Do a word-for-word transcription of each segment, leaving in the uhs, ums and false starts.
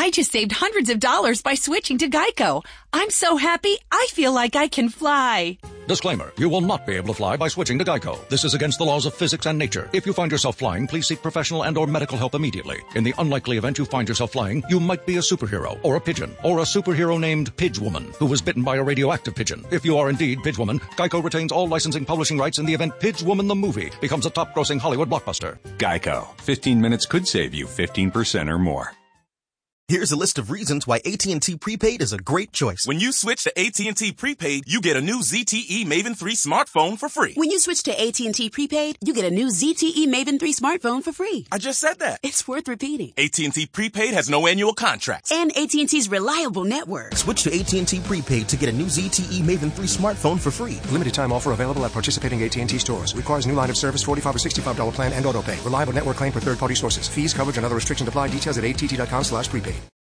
I just saved hundreds of dollars by switching to Geico. I'm so happy, I feel like I can fly. Disclaimer, you will not be able to fly by switching to Geico. This is against the laws of physics and nature. If you find yourself flying, please seek professional and or medical help immediately. In the unlikely event you find yourself flying, you might be a superhero, or a pigeon, or a superhero named Pidgewoman, who was bitten by a radioactive pigeon. If you are indeed Pidgewoman, Geico retains all licensing publishing rights in the event Pidgewoman the movie becomes a top-grossing Hollywood blockbuster. Geico. fifteen minutes could save you fifteen percent or more. Here's a list of reasons why A T and T Prepaid is a great choice. When you switch to A T and T Prepaid, you get a new Z T E Maven three smartphone for free. When you switch to A T and T Prepaid, you get a new Z T E Maven three smartphone for free. I just said that. It's worth repeating. A T and T Prepaid has no annual contracts. And A T and T's reliable network. Switch to A T and T Prepaid to get a new Z T E Maven three smartphone for free. Limited time offer available at participating A T and T stores. Requires new line of service, forty-five or sixty-five dollars plan and auto pay. Reliable network claim per third-party sources. Fees, coverage, and other restrictions apply. Details at att.com slash prepaid.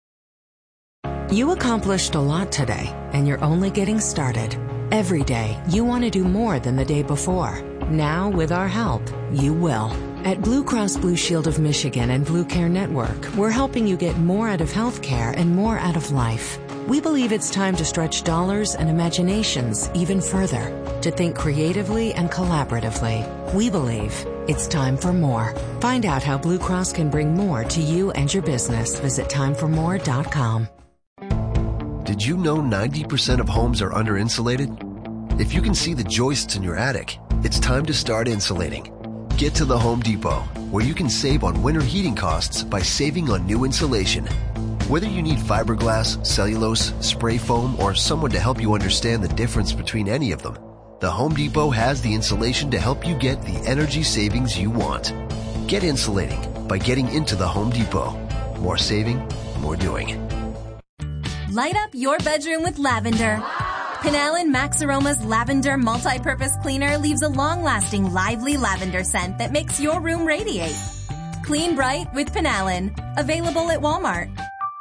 You accomplished a lot today, and you're only getting started. Every day, you want to do more than the day before. Now, with our help, you will. At Blue Cross Blue Shield of Michigan and Blue Care Network, we're helping you get more out of healthcare and more out of life. We believe it's time to stretch dollars and imaginations even further, to think creatively and collaboratively. We believe it's time for more. Find out how Blue Cross can bring more to you and your business. Visit time for more dot com. Did you know ninety percent of homes are under-insulated? If you can see the joists in your attic, it's time to start insulating. Get to the Home Depot, where you can save on winter heating costs by saving on new insulation. Whether you need fiberglass, cellulose, spray foam, or someone to help you understand the difference between any of them, the Home Depot has the insulation to help you get the energy savings you want. Get insulating by getting into the Home Depot. More saving, more doing. Light up your bedroom with lavender. Panalan Max Aroma's Lavender Multi-Purpose Cleaner leaves a long-lasting, lively lavender scent that makes your room radiate. Clean bright with Panalan. Available at Walmart.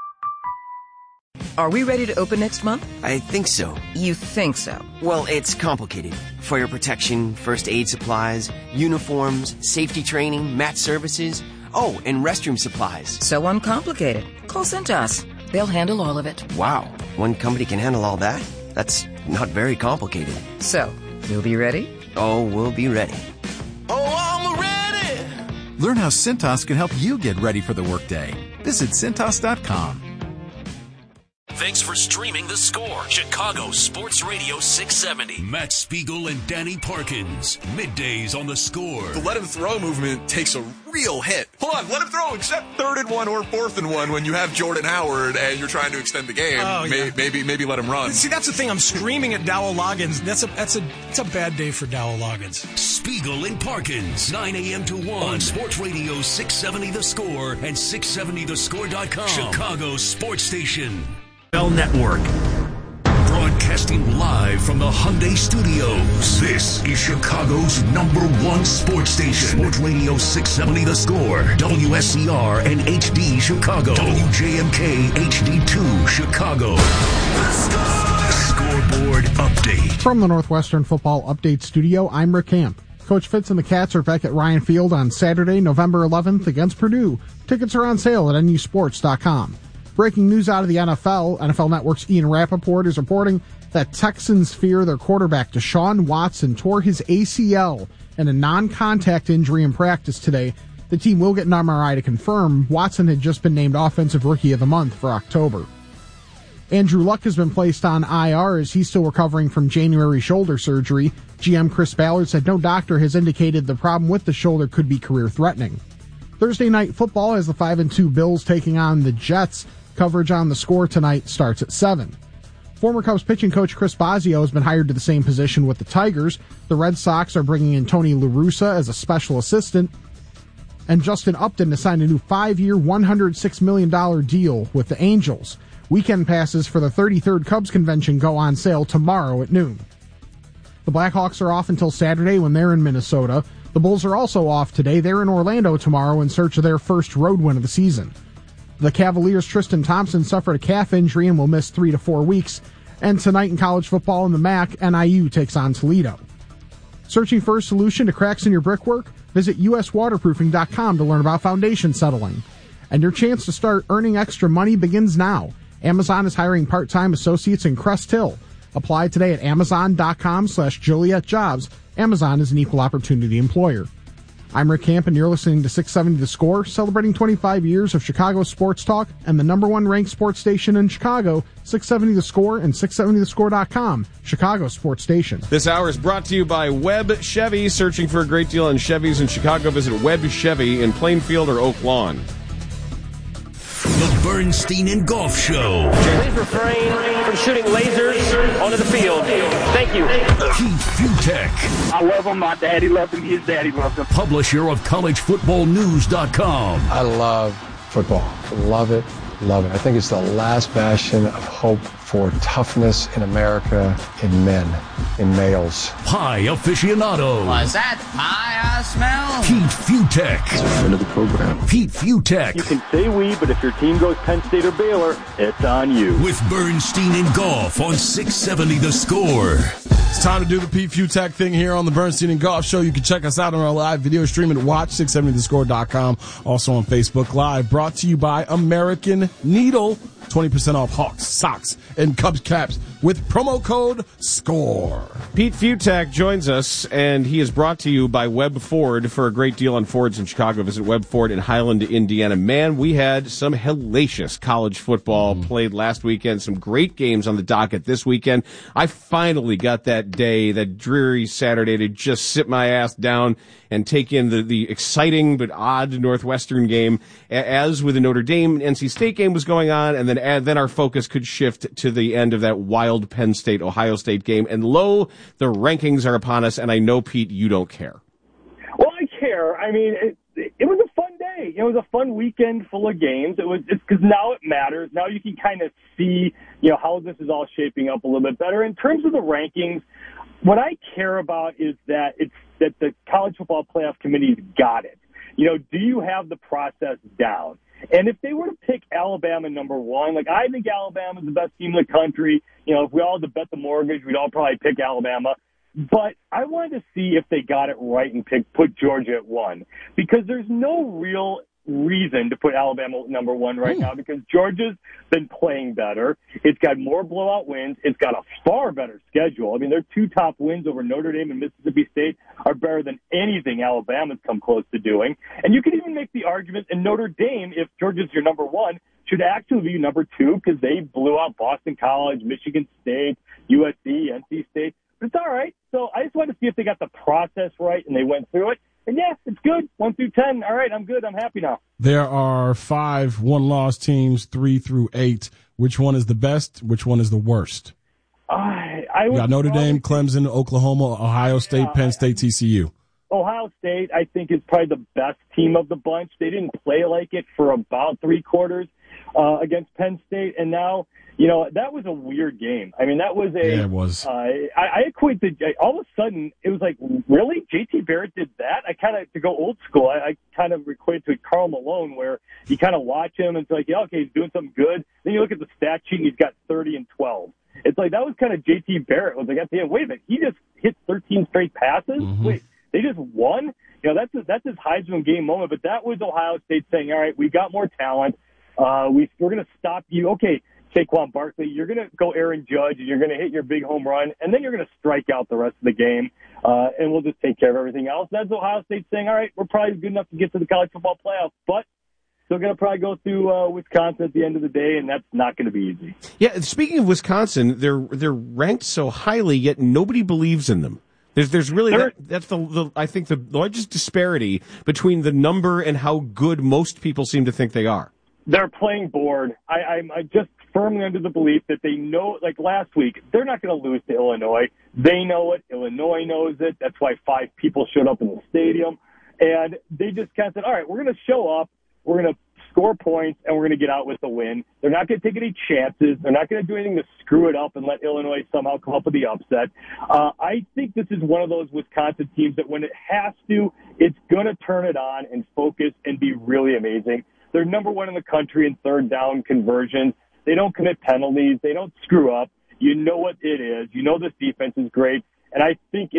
Are we ready to open next month? I think so. You think so? Well, it's complicated. Fire protection, first aid supplies, uniforms, safety training, mat services, oh, and restroom supplies. So uncomplicated. Call Cintas. They'll handle all of it. Wow, one company can handle all that? That's not very complicated. So, you'll be ready? Oh, we'll be ready. Oh, I'm ready! Learn how Cintas can help you get ready for the workday. Visit Cintas dot com. Thanks for streaming The Score, Chicago Sports Radio six seventy. Matt Spiegel and Danny Parkins. Middays on The Score. The let him throw movement takes a real hit. Hold on, let him throw except third and one or fourth and one when you have Jordan Howard and you're trying to extend the game. Oh, maybe, yeah. maybe maybe let him run. See, that's the thing. I'm screaming at Dowell Loggins. That's a that's a it's a bad day for Dowell Loggins. Spiegel and Parkins, nine a.m. to one on Sports Radio six seventy The Score and six seventy the score dot com. Chicago Sports Station. Bell Network. Broadcasting live from the Hyundai Studios. This is Chicago's number one sports station. Sports Radio six seventy The Score. W S C R and H D Chicago. W J M K H D two Chicago. The Scoreboard Update. From the Northwestern Football Update Studio, I'm Rick Camp. Coach Fitz and the Cats are back at Ryan Field on Saturday, November eleventh against Purdue. Tickets are on sale at N U sports dot com. Breaking news out of the N F L. N F L Network's Ian Rappaport is reporting that Texans fear their quarterback Deshaun Watson tore his A C L in a non-contact injury in practice today. The team will get an M R I to confirm. Watson had just been named Offensive Rookie of the Month for October. Andrew Luck has been placed on I R as he's still recovering from January shoulder surgery. G M Chris Ballard said no doctor has indicated the problem with the shoulder could be career-threatening. Thursday Night Football has the five and two Bills taking on the Jets. Coverage on The Score tonight starts at seven. Former Cubs pitching coach Chris Bosio has been hired to the same position with the Tigers. The Red Sox are bringing in Tony La Russa as a special assistant. And Justin Upton has signed a new five-year, one hundred six million dollars deal with the Angels. Weekend passes for the thirty-third Cubs convention go on sale tomorrow at noon. The Blackhawks are off until Saturday when they're in Minnesota. The Bulls are also off today. They're in Orlando tomorrow in search of their first road win of the season. The Cavaliers' Tristan Thompson suffered a calf injury and will miss three to four weeks. And tonight in college football in the M A C, N I U takes on Toledo. Searching for a solution to cracks in your brickwork? Visit U S waterproofing dot com to learn about foundation settling. And your chance to start earning extra money begins now. Amazon is hiring part-time associates in Crest Hill. Apply today at amazon.com slash Joliet Jobs. Amazon is an equal opportunity employer. I'm Rick Camp, and you're listening to six seventy The Score, celebrating twenty-five years of Chicago sports talk and the number one ranked sports station in Chicago, six seventy The Score and six seventy the score dot com, Chicago sports station. This hour is brought to you by Webb Chevy. Searching for a great deal on Chevys in Chicago, visit Webb Chevy in Plainfield or Oak Lawn. The Bernstein and Golf Show. Please refrain from shooting lasers onto the field. Thank you. Pete Fiutak. I love him. My daddy loved him. His daddy loved him. Publisher of college football news dot com. I love football. Love it. Love it. I think it's the last bastion of hope for toughness in America, in men, in males. Pie aficionado. Was that pie I smell? Pete Fiutak. He's a friend of the program. Pete Fiutak. You can say we, but if your team goes Penn State or Baylor, it's on you. With Bernstein and Golf on six seventy The Score. It's time to do the Pete Fiutak thing here on the Bernstein and Golf Show. You can check us out on our live video stream at watch six seventy the score dot com. Also on Facebook Live. Brought to you by American Needle. twenty percent off Hawks, socks, and Cubs caps with promo code SCORE. Pete Fiutak joins us, and he is brought to you by Webb Ford. For a great deal on Fords in Chicago, visit Webb Ford in Highland, Indiana. Man, we had some hellacious college football mm. played last weekend. Some great games on the docket this weekend. I finally got that day, that dreary Saturday, to just sit my ass down and take in the, the exciting but odd Northwestern game, as with the Notre Dame N C State game was going on, and then and then our focus could shift to the end of that wild Penn State Ohio State game. And lo, the rankings are upon us, and I know, Pete, you don't care. Well, I care. I mean, it, it was a fun day. It was a fun weekend full of games. It was because now it matters. Now you can kind of see, you know, how this is all shaping up a little bit better in terms of the rankings. What I care about is that it's that the College Football Playoff Committee's got it. You know, do you have the process down? And if they were to pick Alabama number one, like I think Alabama's the best team in the country. You know, if we all had to bet the mortgage, we'd all probably pick Alabama. But I wanted to see if they got it right and pick, put Georgia at one, because there's no real reason to put Alabama number one right now, because Georgia's been playing better. It's got more blowout wins. It's got a far better schedule. I mean, their two top wins over Notre Dame and Mississippi State are better than anything Alabama's come close to doing. And you can even make the argument in Notre Dame, if Georgia's your number one, should actually be number two, because they blew out Boston College, Michigan State, U S C, N C State. But it's all right. So I just wanted to see if they got the process right and they went through it. And yeah, it's good. One through ten. All right, I'm good. I'm happy now. There are five one-loss teams, three through eight. Which one is the best? Which one is the worst? I, I we got Notre Dame, Clemson, Oklahoma, Ohio State, uh, Penn State, T C U. Ohio State, I think, is probably the best team of the bunch. They didn't play like it for about three quarters uh, against Penn State, and now, you know, that was a weird game. I mean, that was a. Yeah, it was. Uh, I, I equate the. All of a sudden, it was like, really? J T Barrett did that? I kind of, to go old school, I, I kind of equate to Karl Malone, where you kind of watch him and it's like, yeah, okay, he's doing something good. Then you look at the stat sheet and he's got thirty and twelve. It's like, that was kind of J T Barrett. It was like, at the end, wait a minute, he just hit thirteen straight passes? Mm-hmm. Wait, they just won? You know, that's a, that's his Heisman game moment. But that was Ohio State saying, all right, we got more talent. Uh, we, we're going to stop you. Okay, Saquon Barkley, you're going to go Aaron Judge, and you're going to hit your big home run, and then you're going to strike out the rest of the game, uh, and we'll just take care of everything else. That's Ohio State saying, all right, we're probably good enough to get to the college football playoff, but still going to probably go through uh, Wisconsin at the end of the day, and that's not going to be easy. Yeah, speaking of Wisconsin, they're they're ranked so highly, yet nobody believes in them. There's, there's really that, that's the, the I think the largest disparity between the number and how good most people seem to think they are. They're playing bored. I, I'm I just firmly under the belief that they know, like last week, they're not going to lose to Illinois. They know it. Illinois knows it. That's why five people showed up in the stadium. And they just kind of said, all right, we're going to show up. We're going to score points, and we're going to get out with the win. They're not going to take any chances. They're not going to do anything to screw it up and let Illinois somehow come up with the upset. Uh, I think this is one of those Wisconsin teams that when it has to, it's going to turn it on and focus and be really amazing. They're number one in the country in third down conversions. They don't commit penalties. They don't screw up. You know what it is. You know this defense is great. And I think it's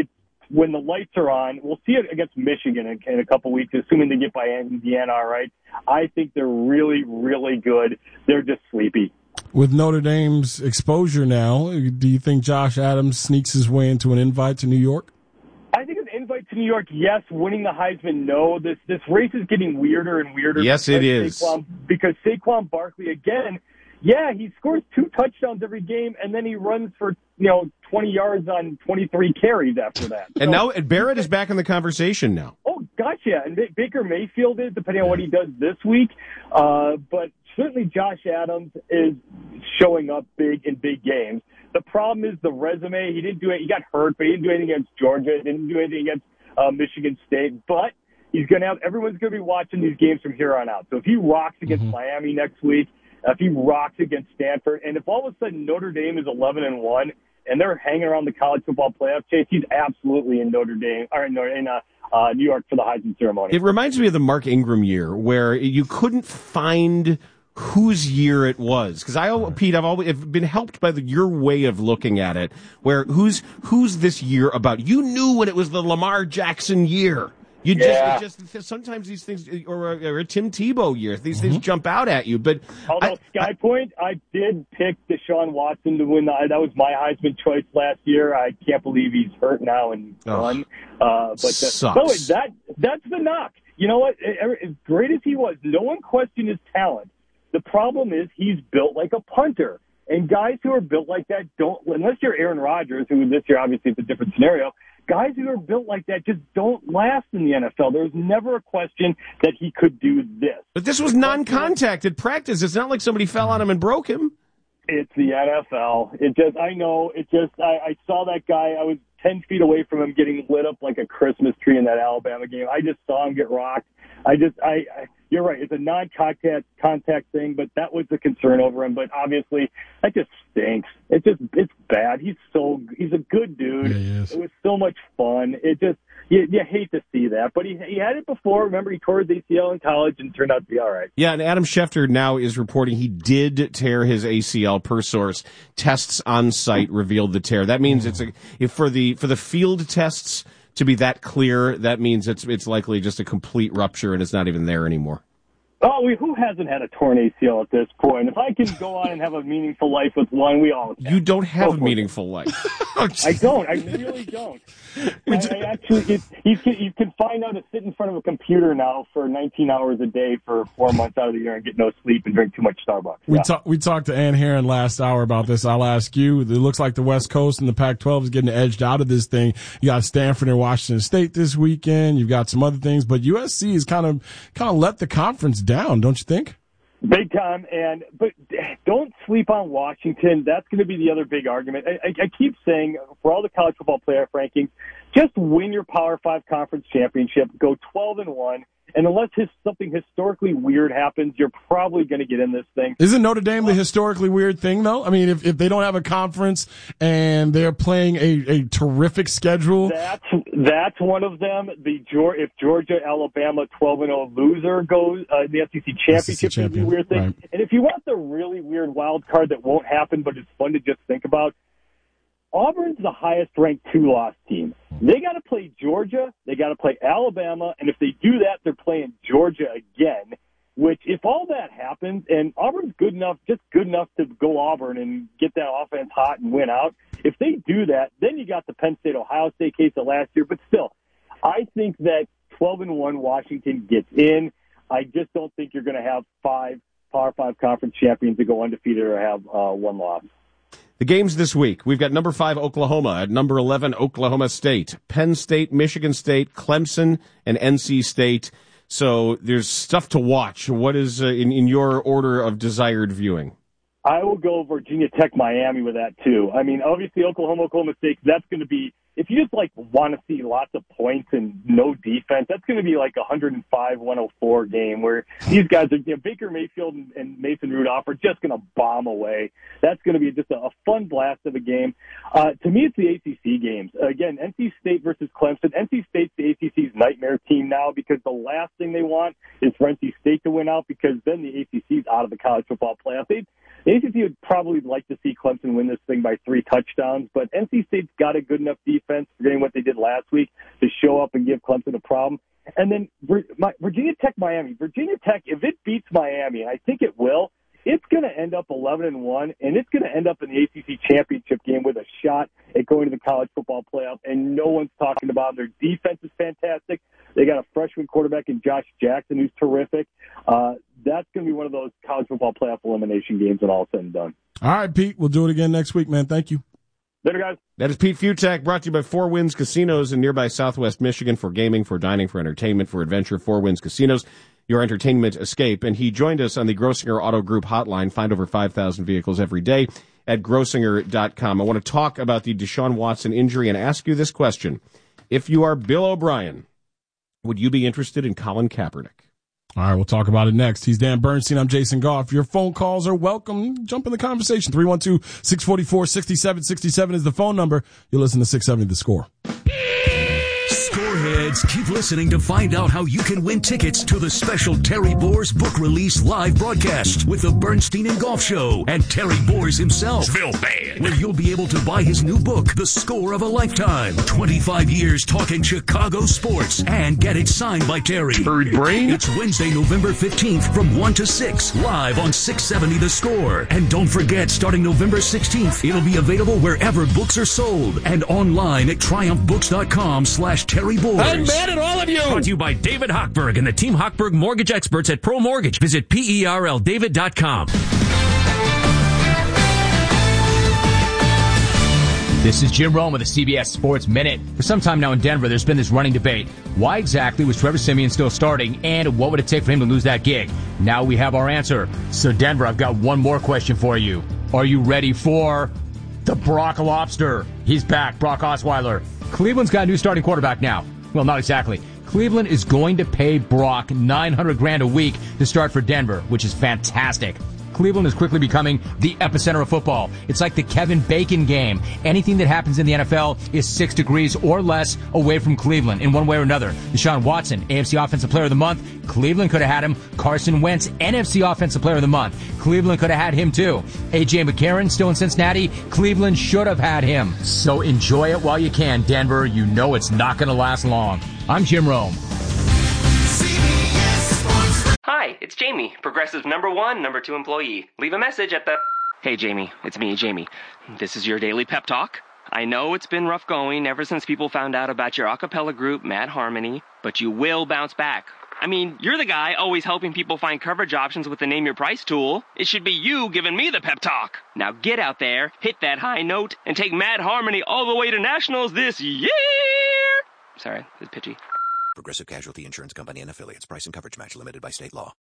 when the lights are on, we'll see it against Michigan in, in a couple weeks, assuming they get by Indiana all right. I think they're really, really good. They're just sleepy. With Notre Dame's exposure now, do you think Josh Adams sneaks his way into an invite to New York? I think an invite to New York, yes. Winning the Heisman, no. This this race is getting weirder and weirder. Yes, it is. Saquon, because Saquon Barkley, again, yeah, he scores two touchdowns every game, and then he runs for, you know, twenty yards on twenty-three carries after that. And so, now Barrett is back in the conversation now. Oh, gotcha. And Baker Mayfield is, depending on what he does this week. Uh, but certainly Josh Adams is showing up big in big games. The problem is the resume. He didn't do it. He got hurt, but he didn't do anything against Georgia. He didn't do anything against uh, Michigan State. But he's going to have, everyone's going to be watching these games from here on out. So if he rocks against mm-hmm. Miami next week, if he rocks against Stanford, and if all of a sudden Notre Dame is eleven and one and they're hanging around the college football playoff chase, he's absolutely in Notre Dame or in, in uh, uh, New York for the Heisman ceremony. It reminds me of the Mark Ingram year where you couldn't find whose year it was. Because I, Pete, I've always I've been helped by the, your way of looking at it, where who's who's this year about? You knew when it was the Lamar Jackson year. You just, yeah. it just sometimes these things, or a, or a Tim Tebow year, these mm-hmm. things jump out at you. But although I, Sky Point, I did pick Deshaun Watson to win. The, that was my Heisman choice last year. I can't believe he's hurt now and done. Uh, but sucks. No, that that's the knock. You know what? As great as he was, no one questioned his talent. The problem is he's built like a punter. And guys who are built like that don't, unless you're Aaron Rodgers, who this year obviously it's a different scenario, guys who are built like that just don't last in the N F L. There was never a question that he could do this. But this was non-contact at practice. It's not like somebody fell on him and broke him. It's the N F L. It just, I know, it just, I, I saw that guy. I was ten feet away from him getting lit up like a Christmas tree in that Alabama game. I just saw him get rocked. I just, I, I you're right. It's a non-contact contact thing, but that was the concern over him. But obviously, that just stinks. It just, it's bad. He's so, he's a good dude. Yeah, he is. It was so much fun. It just, you, you hate to see that. But he, he had it before. Remember, he tore his A C L in college and turned out to be all right. Yeah, and Adam Schefter now is reporting he did tear his A C L per source. Tests on site revealed the tear. That means it's a, if for the, for the field tests to be that clear, that means it's it's likely just a complete rupture and it's not even there anymore. Oh, we, who hasn't had a torn A C L at this point? If I can go on and have a meaningful life with one, we all can. You don't have a meaningful life. I don't. I really don't. I, I actually, it, you, can, you can find out to sit in front of a computer now for nineteen hours a day for four months out of the year and get no sleep and drink too much Starbucks. We, yeah. talk, we talked to Ann Herron last hour about this. I'll ask you. It looks like the West Coast and the Pac twelve is getting edged out of this thing. You got Stanford and Washington State this weekend. You've got some other things. But U S C is kind of kind of let the conference down, don't you think? Big time, and but don't sleep on Washington. That's going to be the other big argument. I, I, I keep saying for all the college football playoff rankings, just win your Power Five conference championship, go twelve and one, and unless his, something historically weird happens, you're probably going to get in this thing. Isn't Notre Dame the historically weird thing, though? I mean, if if they don't have a conference and they're playing a, a terrific schedule, that's that's one of them. The if Georgia, Alabama, twelve and oh loser goes uh, the S E C championship is a weird thing. Right. And if you want the really weird wild card that won't happen, but it's fun to just think about, Auburn's the highest ranked two-loss team. They got to play Georgia, they got to play Alabama, and if they do that, they're playing Georgia again. Which, if all that happens, and Auburn's good enough, just good enough to go Auburn and get that offense hot and win out. If they do that, then you got the Penn State Ohio State case of last year. But still, I think that twelve and one Washington gets in. I just don't think you're going to have five Power Five conference champions to go undefeated or have uh, one loss. The games this week, we've got number five Oklahoma at number eleven Oklahoma State, Penn State, Michigan State, Clemson, and N C State. So there's stuff to watch. What is uh, in, in your order of desired viewing? I will go Virginia Tech, Miami with that too. I mean, obviously Oklahoma, Oklahoma State, that's going to be, if you just like want to see lots of points and no defense, that's going to be like a one oh five one oh four game where these guys are, you know, Baker Mayfield and, and Mason Rudolph are just going to bomb away. That's going to be just a, a fun blast of a game. Uh, to me, it's the A C C games. Again, N C State versus Clemson. N C State's the A C C's nightmare team now because the last thing they want is for N C State to win out because then the A C C's out of the college football playoff. They, The A C C would probably like to see Clemson win this thing by three touchdowns, but N C State's got a good enough defense, forgetting what they did last week, to show up and give Clemson a problem. And then Virginia Tech, Miami. Virginia Tech, if it beats Miami, and I think it will, it's going to end up eleven and one, and it's going to end up in the A C C championship game with a shot at going to the college football playoff, and no one's talking about them. Their defense is fantastic. They got a freshman quarterback in Josh Jackson who's terrific. Uh, that's going to be one of those college football playoff elimination games when all is said and done. All right, Pete. We'll do it again next week, man. Thank you. Later, guys. That is Pete Futak, brought to you by Four Winds Casinos in nearby Southwest Michigan for gaming, for dining, for entertainment, for adventure. Four Winds Casinos, your entertainment escape. And he joined us on the Grossinger Auto Group hotline. Find over five thousand vehicles every day at grossinger dot com. I want to talk about the Deshaun Watson injury and ask you this question. If you are Bill O'Brien, would you be interested in Colin Kaepernick? All right, we'll talk about it next. He's Dan Bernstein. I'm Jason Goff. Your phone calls are welcome. Jump in the conversation. three one two, six four four, six seven six seven is the phone number. You'll listen to six seventy The Score. Scoreheads, keep listening to find out how you can win tickets to the special Terry Boers book release live broadcast with the Bernstein and Golf Show and Terry Boers himself, Phil Bad, where you'll be able to buy his new book, The Score of a Lifetime, twenty-five years talking Chicago sports, and get it signed by Terry. Bird Brain? It's Wednesday, November fifteenth from one to six, live on six seventy The Score. And don't forget, starting November sixteenth, it'll be available wherever books are sold and online at triumph books dot com slash Terry Boers. I'm mad at all of you! Brought to you by David Hochberg and the Team Hochberg Mortgage Experts at Pro Mortgage. Visit P E R L David dot com. This is Jim Rome with the C B S Sports Minute. For some time now in Denver, there's been this running debate. Why exactly was Trevor Siemian still starting, and what would it take for him to lose that gig? Now we have our answer. So Denver, I've got one more question for you. Are you ready for the Brock Lobster? He's back, Brock Osweiler. Cleveland's got a new starting quarterback now. Well, not exactly. Cleveland is going to pay Brock nine hundred grand a week to start for Denver, which is fantastic. Cleveland is quickly becoming the epicenter of football. It's like the Kevin Bacon game. Anything that happens in the N F L is six degrees or less away from Cleveland in one way or another. Deshaun Watson, A F C Offensive Player of the Month. Cleveland could have had him. Carson Wentz, N F C Offensive Player of the Month. Cleveland could have had him too. A J McCarron, still in Cincinnati. Cleveland should have had him. So enjoy it while you can, Denver. You know it's not going to last long. I'm Jim Rome. Hi, it's Jamie, Progressive's number one, number two employee. Leave a message at the... Hey, Jamie, it's me, Jamie. This is your daily pep talk. I know it's been rough going ever since people found out about your a cappella group, Mad Harmony, but you will bounce back. I mean, you're the guy always helping people find coverage options with the Name Your Price tool. It should be you giving me the pep talk. Now get out there, hit that high note, and take Mad Harmony all the way to nationals this year! Sorry, it's pitchy. Progressive Casualty Insurance Company and Affiliates. Price and coverage match limited by state law.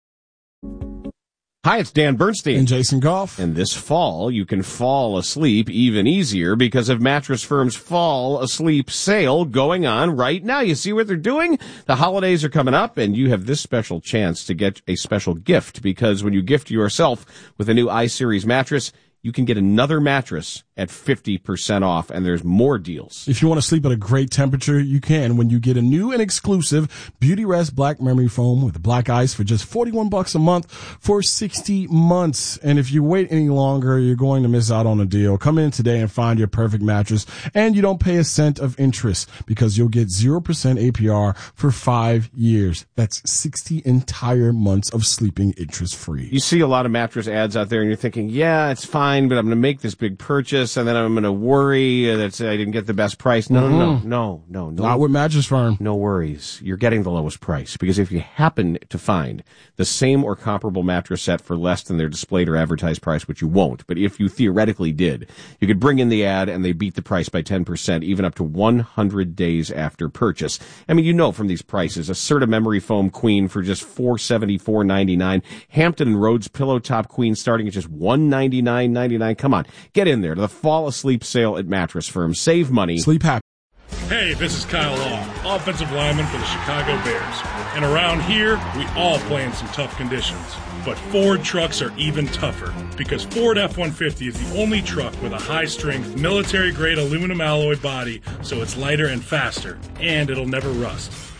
Hi, it's Dan Bernstein. And Jason Goff. And this fall, you can fall asleep even easier because of Mattress Firm's Fall Asleep Sale going on right now. You see what they're doing? The holidays are coming up, and you have this special chance to get a special gift, because when you gift yourself with a new iSeries mattress, you can get another mattress at fifty percent off, and there's more deals. If you want to sleep at a great temperature, you can when you get a new and exclusive Beauty Rest Black Memory Foam with black ice for just forty-one bucks a month for sixty months. And if you wait any longer, you're going to miss out on a deal. Come in today and find your perfect mattress, and you don't pay a cent of interest because you'll get zero percent A P R for five years. That's sixty entire months of sleeping interest free. You see a lot of mattress ads out there, and you're thinking, yeah, it's fine, but I'm going to make this big purchase, and then I'm going to worry that I didn't get the best price. No, mm-hmm. no, no, no, no, no. Not with Mattress Firm. No worries. You're getting the lowest price, because if you happen to find the same or comparable mattress set for less than their displayed or advertised price, which you won't, but if you theoretically did, you could bring in the ad and they beat the price by ten percent, even up to one hundred days after purchase. I mean, you know from these prices, a Serta Memory Foam Queen for just four hundred seventy-four dollars and ninety-nine cents, Hampton and Rhodes Pillow Top Queen starting at just one hundred ninety-nine dollars and ninety-nine cents. Come on, get in there to the Fall Asleep Sale at Mattress Firm. Save money. Sleep happy. Hey, this is Kyle Long, offensive lineman for the Chicago Bears. And around here, we all play in some tough conditions. But Ford trucks are even tougher, because Ford F one fifty is the only truck with a high-strength, military-grade aluminum alloy body, so it's lighter and faster, and it'll never rust.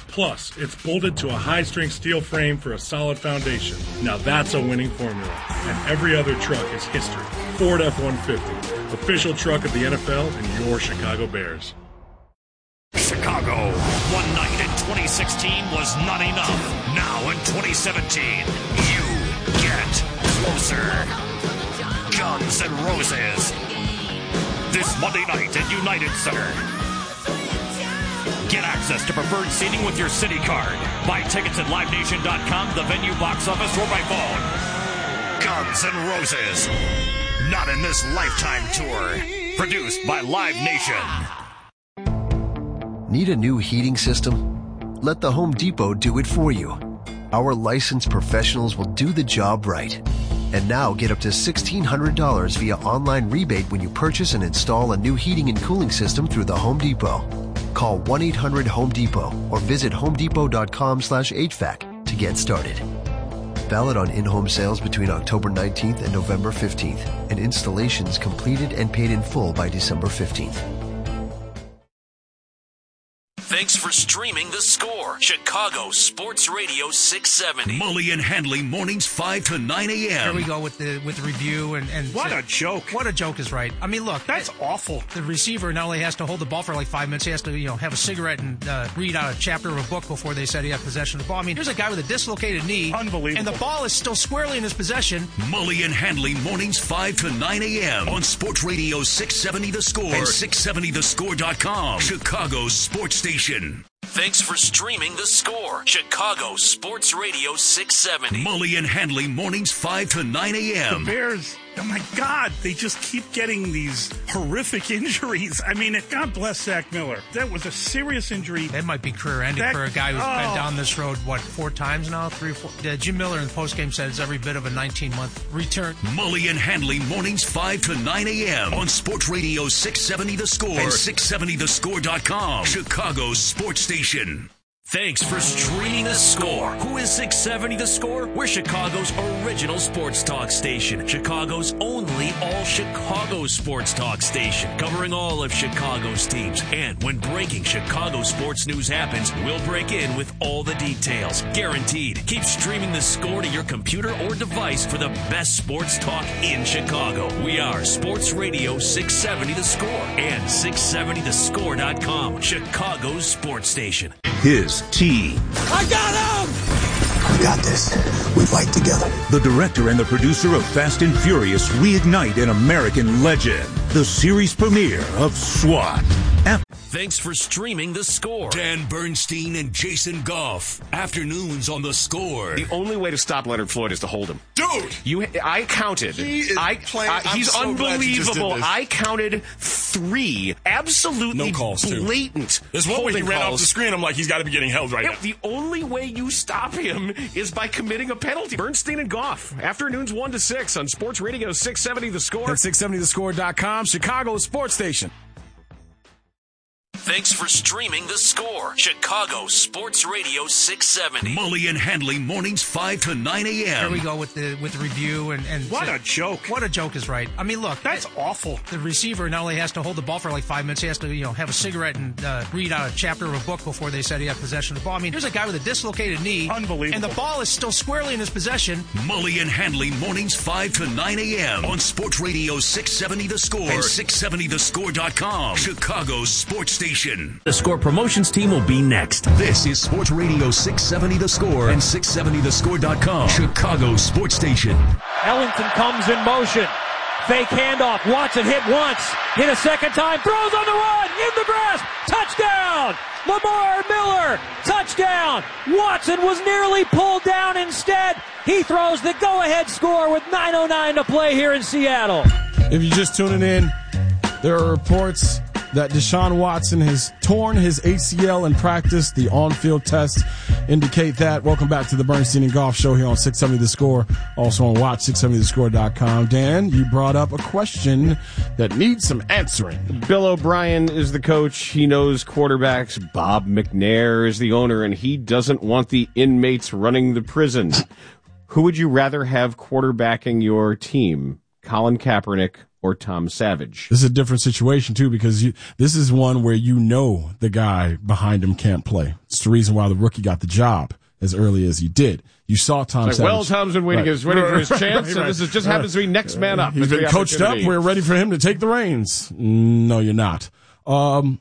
Plus, it's bolted to a high-strength steel frame for a solid foundation. Now that's a winning formula. And every other truck is history. Ford F one fifty, official truck of the N F L and your Chicago Bears. Chicago, one night in twenty sixteen was not enough. Now in twenty seventeen, you get closer. Guns N' Roses. This Monday night at United Center. Get access to preferred seating with your City card. Buy tickets at live nation dot com, the venue, box office, or by phone. Guns N' Roses. Not in this lifetime tour. Produced by Live Nation. Need a new heating system? Let the Home Depot do it for you. Our licensed professionals will do the job right. And now get up to sixteen hundred dollars via online rebate when you purchase and install a new heating and cooling system through the Home Depot. Call one eight hundred home depot or visit homedepot.com slash HVAC to get started. Valid on in-home sales between October nineteenth and November fifteenth, and installations completed and paid in full by December fifteenth. Thanks for streaming The Score. Chicago Sports Radio six seventy. Mully and Handley mornings five to nine a.m. Here we go with the with the review. and, and What a joke. What a joke is right. I mean, look. That's awful. The receiver not only has to hold the ball for like five minutes, he has to, you know, have a cigarette and uh, read out a chapter of a book before they said he had possession of the ball. I mean, here's a guy with a dislocated knee. Unbelievable. And the ball is still squarely in his possession. Mully and Handley mornings five to nine a.m. on Sports Radio six seventy The Score and six seventy the score dot com. Chicago's sports station. Thanks for streaming The Score. Chicago Sports Radio six seventy. Mully and Handley mornings five to nine a.m. The Bears, oh my God, they just keep getting these horrific injuries. I mean, God bless Zach Miller. That was a serious injury. That might be career-ending for a guy who's oh. been down this road, what, four times now? Three, four? Uh, Jim Miller in the postgame said it's every bit of a nineteen-month return. Mully and Handley mornings five to nine a.m. on Sports Radio six seventy The Score and six seventy the score dot com. Chicago's sports station. Thanks for streaming The Score. Who is six seventy The Score? We're Chicago's original sports talk station. Chicago's only all-Chicago sports talk station. Covering all of Chicago's teams. And when breaking Chicago sports news happens, we'll break in with all the details. Guaranteed. Keep streaming The Score to your computer or device for the best sports talk in Chicago. We are Sports Radio six seventy The Score and six seventy the score dot com. Chicago's sports station. His T. I got him! I got this. We fight together. The director and the producer of Fast and Furious reignite an American legend. The series premiere of SWAT. After Thanks for streaming The Score. Dan Bernstein and Jason Goff. Afternoons on The Score. The only way to stop Leonard Floyd is to hold him. Dude! You, I counted. He is I, playing. uh, he's I'm so glad you just did unbelievable. this. I counted three absolutely No calls, too. blatant There's one where he holding ran off calls. the screen. I'm like, he's got to be getting held right Yeah, now. the only way you stop him is by committing a penalty. Bernstein and Goff. Afternoons one to six on Sports Radio six seventy The Score. At six seventy the score dot com, Chicago's sports station. Thanks for streaming The Score. Chicago Sports Radio six seventy. Mully and Handley mornings five to nine a.m. Here we go with the with the review. and, and What a joke. What a joke is right. I mean, look. That's awful. The receiver not only has to hold the ball for like five minutes, he has to, you know, have a cigarette and uh, read out a chapter of a book before they said he had possession of the ball. I mean, here's a guy with a dislocated knee. Unbelievable. And the ball is still squarely in his possession. Mully and Handley mornings five to nine a.m. on Sports Radio six seventy The Score and six seventy the score dot com. Chicago's sports station. The Score promotions team will be next. This is Sports Radio six seventy The Score and six seventy the score dot com. Chicago's sports station. Ellington comes in motion. Fake handoff. Watson hit once. Hit a second time. Throws on the run. In the grass. Touchdown. Lamar Miller. Touchdown. Watson was nearly pulled down instead. He throws the go-ahead score with nine oh nine to play here in Seattle. If you're just tuning in, there are reports that Deshaun Watson has torn his A C L in practice. The on-field tests indicate that. Welcome back to the Bernstein and Goff Show here on six seventy The Score, also on watch six seventy the score dot com. Dan, you brought up a question that needs some answering. Bill O'Brien is the coach. He knows quarterbacks. Bob McNair is the owner, and he doesn't want the inmates running the prison. Who would you rather have quarterbacking your team? Colin Kaepernick or Tom Savage. This is a different situation, too, because you, this is one where you know the guy behind him can't play. It's the reason why the rookie got the job as early as he did. You saw Tom like, Savage. Well, Tom's been waiting, right. his, waiting for his chance, right, right, so this is just right. happens to be next man up. He's been coached up. We're ready for him to take the reins. No, you're not. Um,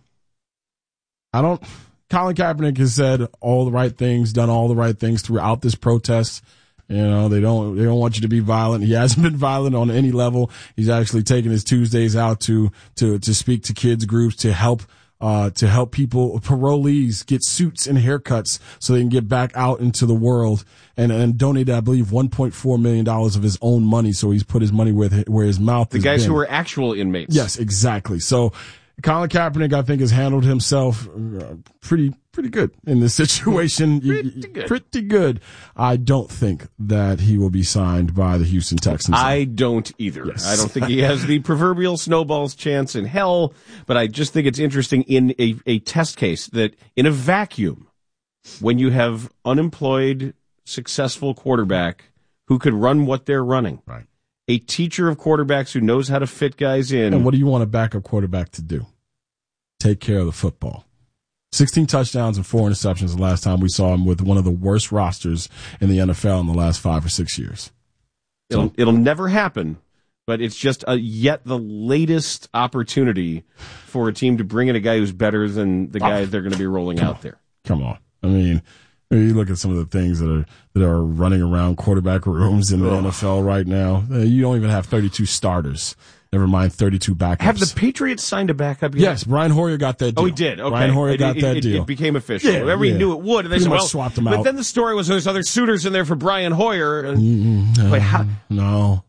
I don't. Colin Kaepernick has said all the right things, done all the right things throughout this protest. You know, they don't, they don't want you to be violent. He hasn't been violent on any level. He's actually taken his Tuesdays out to, to, to speak to kids groups, to help, uh, to help people, parolees get suits and haircuts so they can get back out into the world and, and donated, I believe, one point four million dollars of his own money. So he's put his money where, where his mouth is. The guys been. who were actual inmates. Yes, exactly. So Colin Kaepernick, I think, has handled himself pretty, pretty good in this situation. Pretty good. Pretty good. I don't think that he will be signed by the Houston Texans. I don't either. Yes. I don't think he has the proverbial snowball's chance in hell, but I just think it's interesting in a, a test case that in a vacuum, when you have unemployed, successful quarterback who could run what they're running. Right. A teacher of quarterbacks who knows how to fit guys in. And what do you want a backup quarterback to do? Take care of the football. sixteen touchdowns and four interceptions the last time we saw him with one of the worst rosters in the N F L in the last five or six years. It'll, it'll never happen, but it's just a, yet the latest opportunity for a team to bring in a guy who's better than the guy oh, they're going to be rolling out on. there. Come on. I mean, you look at some of the things that are that are running around quarterback rooms in the oh. N F L right now. You don't even have thirty-two starters. Never mind thirty-two backups. Have the Patriots signed a backup yet? Yes, Brian Hoyer got that deal. Oh, he did? Okay. Brian Hoyer it, got it, that it, deal. It became official. Yeah, Everybody yeah. knew it would. And they Pretty said, much well, swapped him but out. then the story was there's other suitors in there for Brian Hoyer. Mm, no, Wait, how? no.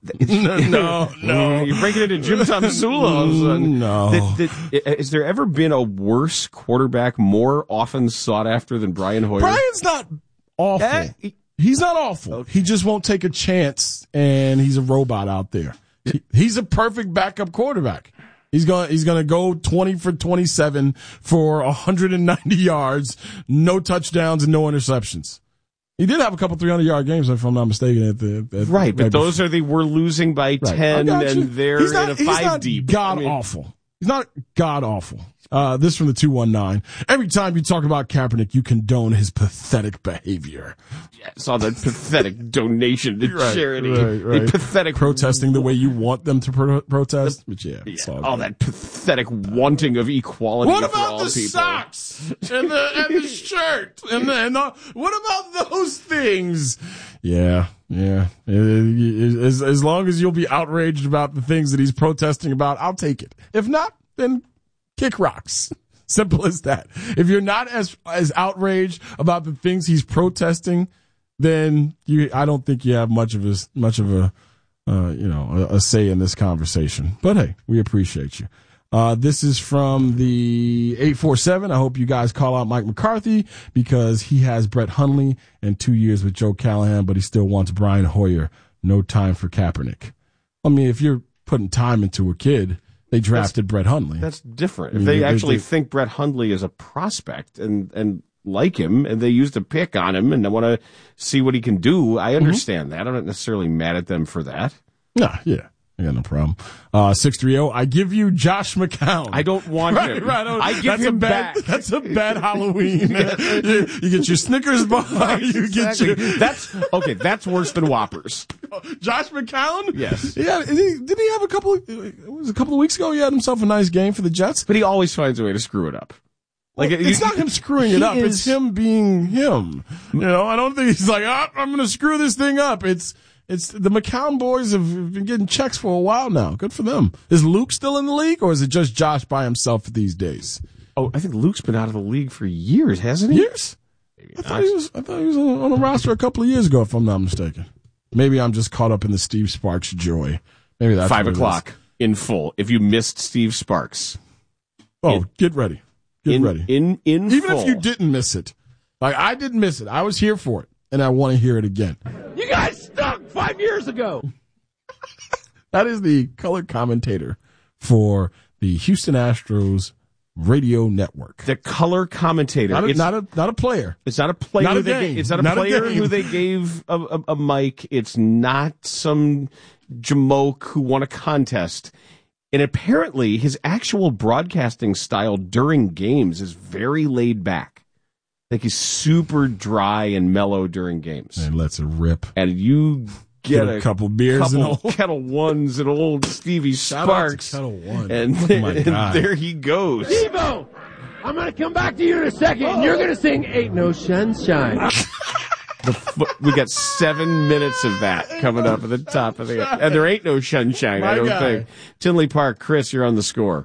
no, no. You're breaking it into Jim Tomsula. No. That, that, has there ever been a worse quarterback more often sought after than Brian Hoyer? Brian's not awful. Eh? He's not awful. Okay. He just won't take a chance, and he's a robot out there. He, he's a perfect backup quarterback. He's going he's going to go twenty for twenty-seven for one hundred ninety yards, no touchdowns and no interceptions. He did have a couple three hundred yard games, if I'm not mistaken. At the at, right, but right those before. are the we're losing by right. ten, and they're he's not, in a he's five not deep. God I mean, awful. He's not god awful. Uh, this from the two one nine. Every time you talk about Kaepernick, you condone his pathetic behavior. Yeah, I saw that pathetic donation to right, charity. Right, right. The pathetic protesting the way you want them to pro- protest. But yeah, yeah all, all that pathetic wanting of equality. What for about all the people. socks and the and the shirt and the, and the what about those things? Yeah, yeah. As as long as you'll be outraged about the things that he's protesting about, I'll take it. If not, then kick rocks. Simple as that. If you're not as as outraged about the things he's protesting, then you I don't think you have much of a much of a uh, you know a, a say in this conversation. But hey, we appreciate you. Uh, this is from the eight four seven. I hope you guys call out Mike McCarthy because he has Brett Hundley and two years with Joe Callahan, but he still wants Brian Hoyer. No time for Kaepernick. I mean, if you're putting time into a kid, they drafted that's, Brett Hundley. That's different. I mean, if they, they actually they, think Brett Hundley is a prospect and, and like him, and they used a pick on him, and they want to see what he can do, I understand mm-hmm. that. I'm not necessarily mad at them for that. Nah, yeah. I got no problem. Uh, six three zero, I give you Josh McCown. I don't want right, him. Right, I, I give that's him a bad, back. That's a bad Halloween. you, you get your Snickers bar. Right, you exactly. get your... That's, okay, that's worse than Whoppers. Josh McCown? Yes. Yeah, did he, did he have a couple, of, it was a couple of weeks ago, he had himself a nice game for the Jets? But he always finds a way to screw it up. Like well, it's you, not him screwing it up. Is, it's him being him. You know, I don't think he's like, oh, I'm going to screw this thing up. It's, It's the McCown boys have been getting checks for a while now. Good for them. Is Luke still in the league, or is it just Josh by himself these days? Oh, I think Luke's been out of the league for years, hasn't he? Years? Maybe I thought he was. I thought he was on, on the roster a couple of years ago, if I'm not mistaken. Maybe I'm just caught up in the Steve Sparks joy. Maybe that's five o'clock in full. If you missed Steve Sparks, oh, in, get ready, get in, ready. In in even full. if you didn't miss it, like I didn't miss it, I was here for it, and I want to hear it again. You guys stunk five years ago. That is the color commentator for the Houston Astros Radio Network. The color commentator. Not a, it's not a, not a player. It's not a player. Not a they game. Gave, it's not a Not a player game. who they gave a, a, a mic. It's not some jamoke who won a contest. And apparently his actual broadcasting style during games is very laid back. Like he's super dry and mellow during games. And lets it rip. And you get, Get a a couple beers couple and old- Kettle Ones and old Stevie Shout out to Sparks. Kettle One. And, Oh my and God. there he goes. Devo, I'm going to come back to you in a second, and you're going to sing Ain't No Sunshine. The fo- we got seven minutes of that coming up at the top of the, and there ain't no sunshine. My I don't guy. think. Tinley Park, Chris, you're on the score.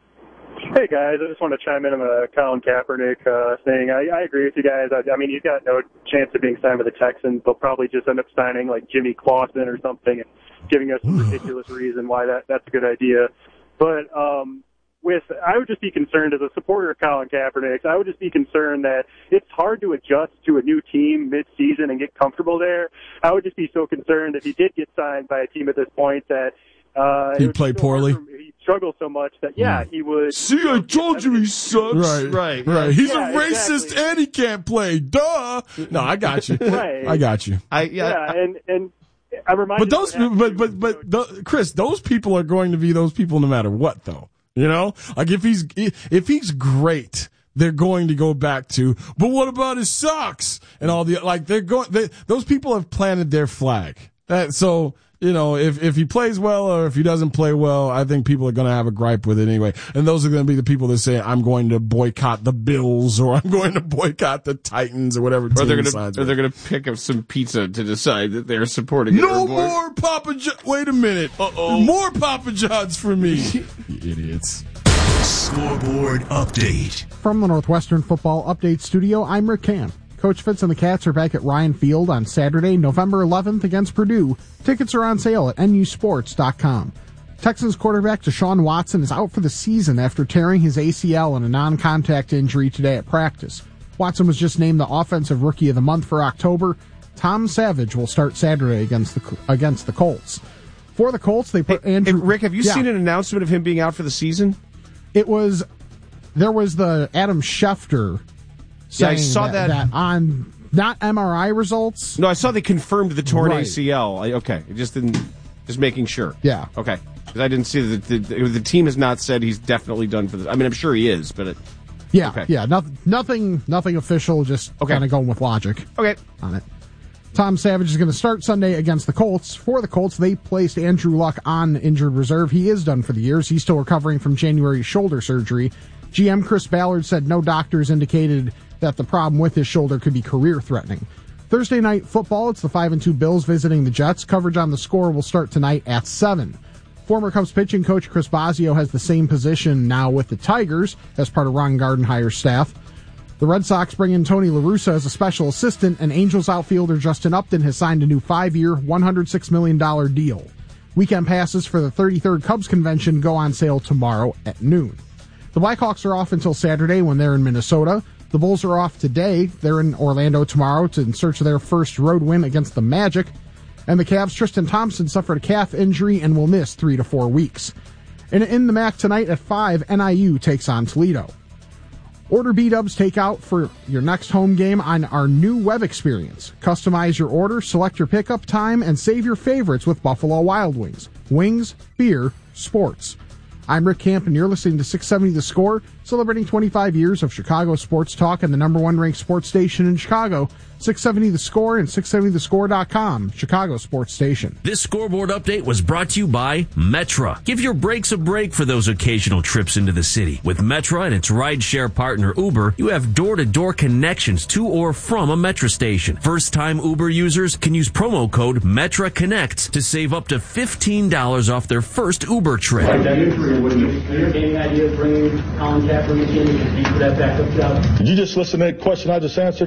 Hey guys, I just want to chime in on the Colin Kaepernick uh, thing. I, I agree with you guys. I, I mean, he's got no chance of being signed with the Texans. They'll probably just end up signing like Jimmy Clausen or something and giving us a ridiculous reason why that that's a good idea. But um, with, I would just be concerned as a supporter of Colin Kaepernick. I would just be concerned that it's hard to adjust to a new team mid-season and get comfortable there. I would just be so concerned if he did get signed by a team at this point that uh, He'd play poorly. He'd struggle so much that yeah, he would. See, I told you he sucks. Right, right, right. He's Yeah, a racist exactly. and he can't play. Duh. No, I got you. Right. I got you. I Yeah, and and I reminded. But those, but but but the, Chris, those people are going to be those people no matter what, though. You know, like if he's if he's great, they're going to go back to. But what about his socks and all the like? They're going. They, those people have planted their flag. That so. You know, if, if he plays well or if he doesn't play well, I think people are going to have a gripe with it anyway. And those are going to be the people that say, I'm going to boycott the Bills or I'm going to boycott the Titans or whatever Or team they're gonna, decides. or they're gonna pick up some pizza to decide that they're supporting it. No or boy- more Papa John. Wait a minute. Uh-oh. More Papa John's for me. You idiots. Scoreboard update. From the Northwestern Football Update Studio, I'm Rick Camp. Coach Fitz and the Cats are back at Ryan Field on Saturday, November eleventh against Purdue. Tickets are on sale at N U sports dot com. Texans quarterback Deshaun Watson is out for the season after tearing his A C L in a non-contact injury today at practice. Watson was just named the Offensive Rookie of the Month for October. Tom Savage will start Saturday against the against the Colts. For the Colts, they put Hey, Andrew... Rick, have you Yeah. seen an announcement of him being out for the season? It was... There was the Adam Schefter Yeah, I saying saw that, that- that on... Not M R I results. No, I saw they confirmed the torn Right. A C L. I, okay, it just didn't. Just making sure. Yeah. Okay, because I didn't see that the, the, the team has not said he's definitely done for this. I mean, I'm sure he is, but it, Yeah, okay. yeah, nothing, nothing, nothing official. Just Okay. kind of going with logic. Okay, on it. Tom Savage is going to start Sunday against the Colts. For the Colts, they placed Andrew Luck on injured reserve. He is done for the year. He's still recovering from January shoulder surgery. G M Chris Ballard said no doctors indicated that the problem with his shoulder could be career-threatening. Thursday night football, it's the five and two Bills visiting the Jets. Coverage on the Score will start tonight at seven. Former Cubs pitching coach Chris Bosio has the same position now with the Tigers as part of Ron Gardenhire's staff. The Red Sox bring in Tony La Russa as a special assistant, and Angels outfielder Justin Upton has signed a new five-year, one hundred six million dollars deal. Weekend passes for the thirty-third Cubs convention go on sale tomorrow at noon. The Blackhawks are off until Saturday when they're in Minnesota. The Bulls are off today. They're in Orlando tomorrow to in search of their first road win against the Magic. And the Cavs' Tristan Thompson suffered a calf injury and will miss three to four weeks. And in the M A C tonight at five, N I U takes on Toledo. Order B-Dubs takeout for your next home game on our new web experience. Customize your order, select your pickup time, and save your favorites with Buffalo Wild Wings. Wings, beer, sports. I'm Rick Camp, and you're listening to six seventy The Score, celebrating twenty-five years of Chicago sports talk and the number one ranked sports station in Chicago. six seventy The Score and six seventy the score dot com, Chicago sports station. This scoreboard update was brought to you by Metra. Give your brakes a break for those occasional trips into the city. With Metra and its rideshare partner Uber, you have door-to-door connections to or from a Metra station. First-time Uber users can use promo code Metra Connects to save up to fifteen dollars off their first Uber trip. Would you entertain the idea of bringing Colin Kaepernick in to compete for that backup job? Did you just listen to that question I just answered?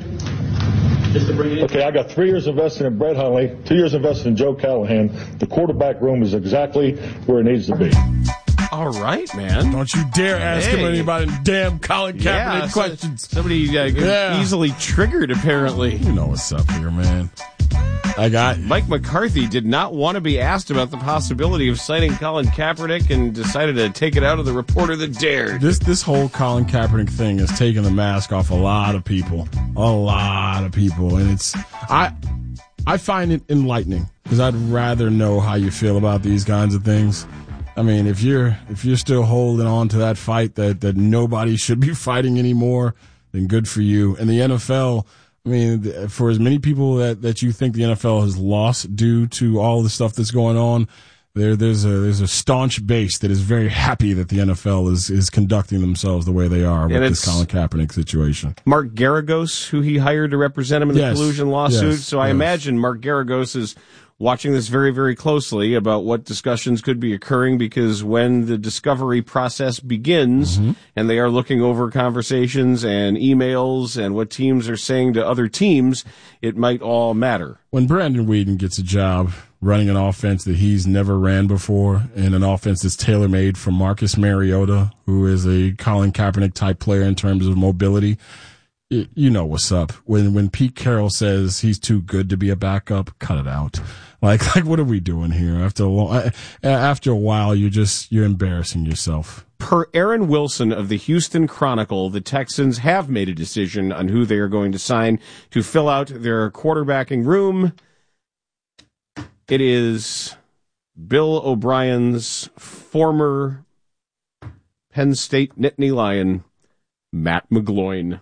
Just to bring it in? Okay, I got three years invested in Brett Hundley, two years invested in Joe Callahan. The quarterback room is exactly where it needs to be. All right, man. Don't you dare ask Hey. him anybody damn Colin Kaepernick Yeah, so- questions. Somebody uh, Yeah. easily triggered, apparently. You know what's up here, man. I got Mike McCarthy did not want to be asked about the possibility of signing Colin Kaepernick and decided to take it out of the reporter that dared. This this whole Colin Kaepernick thing has taken the mask off a lot of people, a lot of people, and it's I I find it enlightening because I'd rather know how you feel about these kinds of things. I mean, if you're if you're still holding on to that fight that that nobody should be fighting anymore, then good for you. And the N F L, I mean, for as many people that, that you think the N F L has lost due to all the stuff that's going on, there there's a there's a staunch base that is very happy that the N F L is is conducting themselves the way they are with this Colin Kaepernick situation. Mark Garagos, who he hired to represent him in the yes. collusion lawsuit. Yes. So I yes. imagine Mark Garagos is watching this very, very closely about what discussions could be occurring, because when the discovery process begins mm-hmm. and they are looking over conversations and emails and what teams are saying to other teams, it might all matter. When Brandon Weeden gets a job running an offense that he's never ran before, and an offense that's tailor-made for Marcus Mariota, who is a Colin Kaepernick-type player in terms of mobility, you know what's up. When when Pete Carroll says he's too good to be a backup, cut it out. Like like what are we doing here? After a long, after a while, you're just you're embarrassing yourself. Per Aaron Wilson of the Houston Chronicle, the Texans have made a decision on who they are going to sign to fill out their quarterbacking room. It is Bill O'Brien's former Penn State Nittany Lion, Matt McGloin.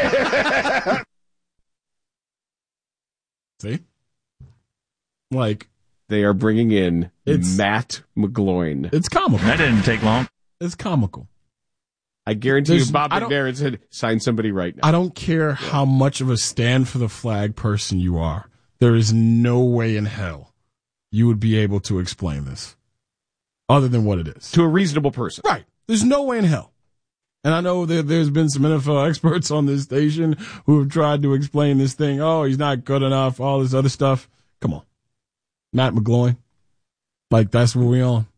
See? Like, they are bringing in it's, Matt McGloin. It's comical. That didn't take long. It's comical. I guarantee There's, you Bob McNair said, sign somebody right now. I don't care how much of a stand for the flag person you are. There is no way in hell you would be able to explain this other than what it is. To a reasonable person. Right. There's no way in hell. And I know that there's been some N F L experts on this station who have tried to explain this thing. Oh, he's not good enough, all this other stuff. Come on. Matt McGloin. Like, that's what we on.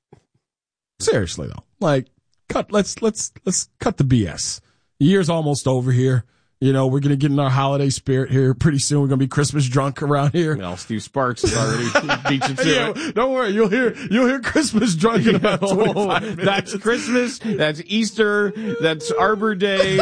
Seriously, though. Like, cut, let's, let's, let's cut the B S. The year's almost over here. You know, we're going to get in our holiday spirit here pretty soon. We're going to be Christmas drunk around here. Well, Steve Sparks is already beat you to yeah, it. Don't worry. You'll hear, you'll hear Christmas drunk in about twenty-five minutes. That's Christmas. That's Easter. That's Arbor Day.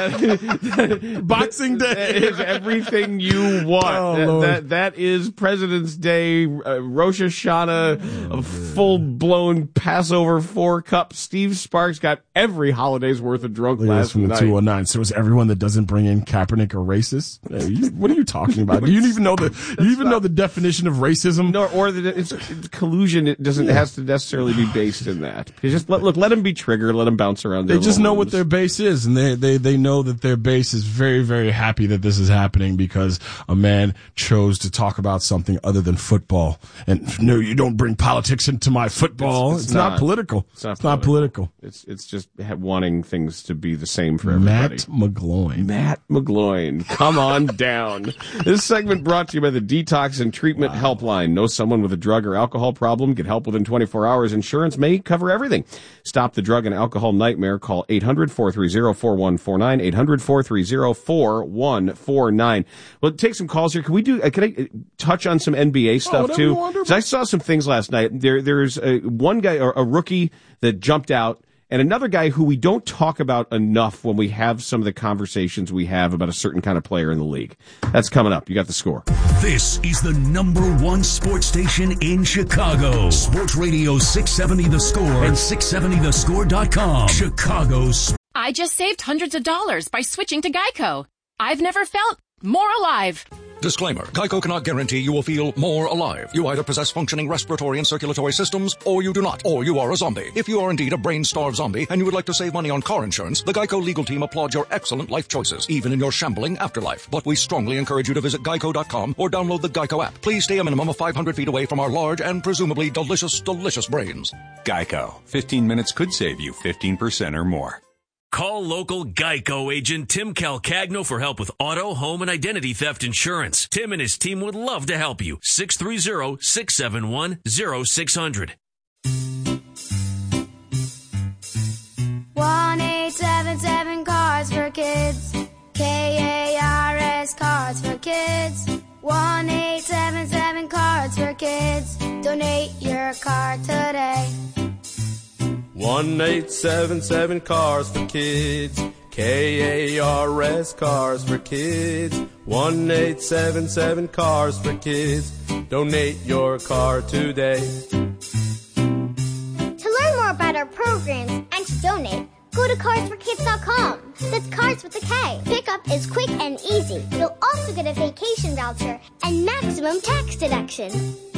That, Boxing Day. That is everything you want. Oh, that, Lord. that, that is President's Day, uh, Rosh Hashanah, oh, a full-blown Passover four cup. Steve Sparks got every holiday's worth of drunk Look at this last from the night. two oh nine. So is everyone that doesn't bring in Kaepernick or racist? Hey, you, what are you talking about? Do you even know the you even know the definition of racism? No, or the it's, it's collusion. It doesn't yeah. has to necessarily be based in that. It's just let, look, let them be triggered, let them bounce around. They just know rooms. what their base is, and they they they know that their base is very very happy that this is happening because a man chose to talk about something other than football. And no, you don't bring politics into my football. It's, it's, it's not, not political. It's not, it's not political. political. It's it's just wanting things to be the same for everybody. Matt McGloin. Matt McGloin. Come on down. This segment brought to you by the Detox and Treatment wow. Helpline. Know someone with a drug or alcohol problem? Get help within twenty-four hours. Insurance may cover everything. Stop the drug and alcohol nightmare. Call eight hundred, four three zero, four one four nine, eight hundred, four three zero, four one four nine. Well, take some calls here. Can we do, uh, can I touch on some N B A stuff oh, too? Because I saw some things last night. There, there's a, one guy, or a rookie that jumped out, and another guy who we don't talk about enough when we have some of the conversations we have about a certain kind of player in the league. That's coming up. You got the score. This is the number one sports station in Chicago. Sports Radio six seventy The Score and six seventy the score dot com. Chicago's. I just saved hundreds of dollars by switching to Geico. I've never felt more alive. Disclaimer. Geico cannot guarantee you will feel more alive. You either possess functioning respiratory and circulatory systems, or you do not, or you are a zombie. If you are indeed a brain-starved zombie, and you would like to save money on car insurance, the Geico legal team applauds your excellent life choices, even in your shambling afterlife. But we strongly encourage you to visit geico dot com or download the Geico app. Please stay a minimum of five hundred feet away from our large and presumably delicious, delicious brains. Geico. fifteen minutes could save you fifteen percent or more. Call local Geico agent Tim Calcagno for help with auto, home, and identity theft insurance. Tim and his team would love to help you. six three zero, six seven one, zero six zero zero. one eight seven seven Cards for Kids. K A R S Cards for Kids. one eight seven seven one eight seven seven Cars for Kids. K A R S, Cars for Kids. one eight seven seven Cars for Kids. Donate your car today. To learn more about our programs and to donate, go to cars for kids dot com. That's Cars with a K. Pickup is quick and easy. You'll also get a vacation voucher and maximum tax deduction.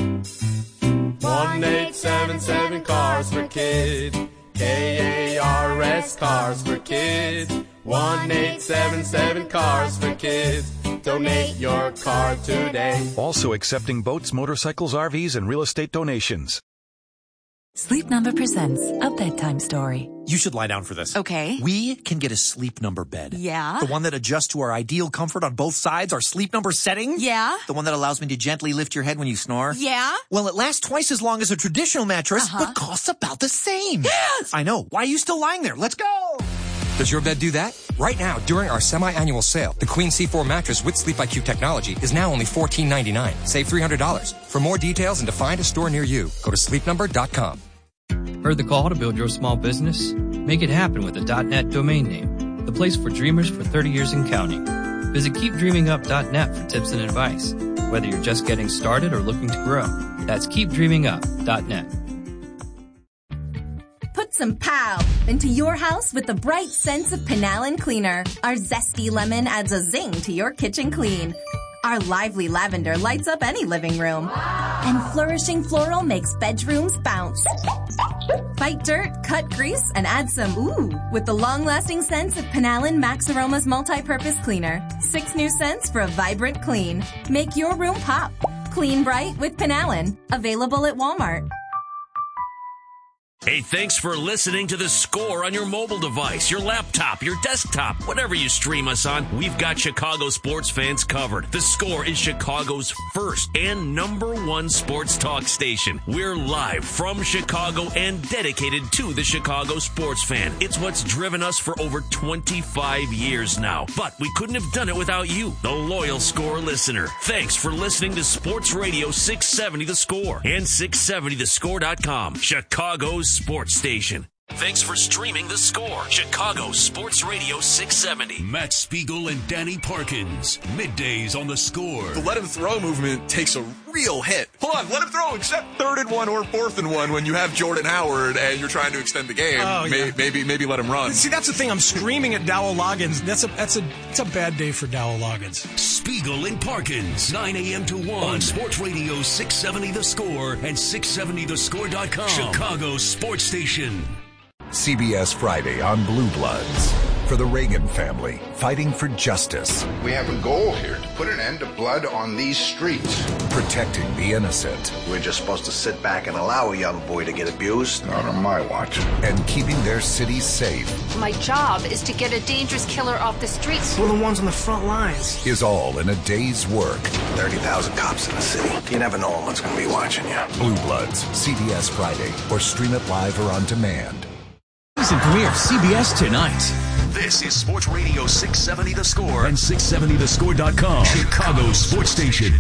one eight seven seven Cars for Kids. K A R S, Cars for Kids. one eight seven seven Cars for Kids. Donate your car today. Also accepting boats, motorcycles, R Vs, and real estate donations. Sleep Number presents a bedtime story. You should lie down for this. Okay. We can get a Sleep Number bed. Yeah? The one that adjusts to our ideal comfort on both sides, our Sleep Number setting. Yeah? The one that allows me to gently lift your head when you snore. Yeah? Well, it lasts twice as long as a traditional mattress, Uh-huh. but costs about the same. Yes! I know. Why are you still lying there? Let's go! Does your bed do that? Right now, during our semi-annual sale, the Queen C four mattress with Sleep I Q technology is now only fourteen ninety-nine. Save three hundred dollars. For more details and to find a store near you, go to sleep number dot com. Heard the call to build your small business? Make it happen with a .net domain name, the place for dreamers for thirty years and counting. Visit keep dreaming up dot net for tips and advice, whether you're just getting started or looking to grow. That's keep dreaming up dot net. Put some pow into your house with the bright scents of Penallen Cleaner. Our zesty lemon adds a zing to your kitchen clean. Our lively lavender lights up any living room. And flourishing floral makes bedrooms bounce. Fight dirt, cut grease, and add some ooh with the long-lasting scents of Penallen Max Aromas Multi-Purpose Cleaner. Six new scents for a vibrant clean. Make your room pop. Clean bright with Penallen. Available at Walmart. Hey, thanks for listening to The Score on your mobile device, your laptop, your desktop, whatever you stream us on. We've got Chicago sports fans covered. The Score is Chicago's first and number one sports talk station. We're live from Chicago and dedicated to the Chicago sports fan. It's what's driven us for over twenty-five years now. But we couldn't have done it without you, the loyal Score listener. Thanks for listening to Sports Radio six seventy The Score and six seventy the score dot com, Chicago's sports station. Thanks for streaming The Score, Chicago Sports Radio six seventy. Matt Spiegel and Danny Parkins, middays on The Score. The let him throw movement takes a real hit. Hold on, let him throw except third and one or fourth and one when you have Jordan Howard and you're trying to extend the game. Oh, May, yeah. Maybe maybe let him run. See, that's the thing. I'm screaming at Dowell Loggins. That's a that's a it's a bad day for Dowell Loggins. Spiegel and Parkins, nine a.m. to one on Sports Radio six seventy The Score and six seventy the score dot com, Chicago sports station. C B S Friday on Blue Bloods. For the Reagan family, fighting for justice. We have a goal here to put an end to blood on these streets. Protecting the innocent. We're just supposed to sit back and allow a young boy to get abused? Not on my watch. And keeping their cities safe. My job is to get a dangerous killer off the streets. We're the ones on the front lines. Is all in a day's work. thirty thousand cops in the city. You never know what's going to be watching you. Blue Bloods, C B S Friday, or stream it live or on demand. Season premiere of C B S tonight. This is Sports Radio six seventy The Score and six seventy the score dot com, Chicago sports station.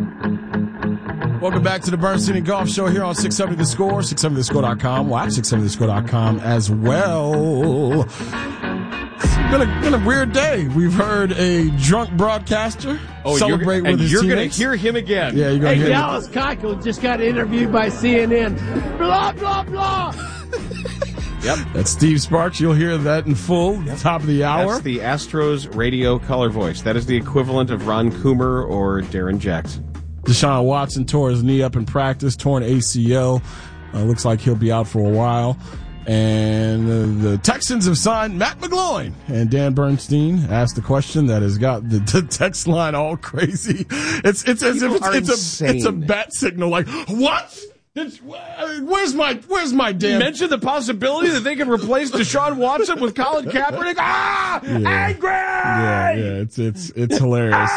Welcome back to the Bernstein and Golf Show here on six seventy The Score, six seventy the score dot com. Watch six seventy the score dot com as well. It's been a, been a weird day. We've heard a drunk broadcaster oh, celebrate with with his you're teammates. You're going to hear him again. Yeah, you're going to Hey, hear Dallas Keuchel just got interviewed by C N N. Blah, blah, blah. Yep. That's Steve Sparks. You'll hear that in full at the top of the hour. That's the Astros radio color voice. That is the equivalent of Ron Coomer or Darren Jackson. Deshaun Watson tore his knee up in practice, torn A C L. Uh, looks like he'll be out for a while. And uh, the Texans have signed Matt McGloin. And Dan Bernstein asked the question that has got the, the text line all crazy. It's it's as People if it's, it's a it's a bat signal. Like, what? It's, where's my where's my damn? You mentioned the possibility that they can replace Deshaun Watson with Colin Kaepernick. Ah, yeah. angry. Yeah, yeah, it's it's it's hilarious. Ah!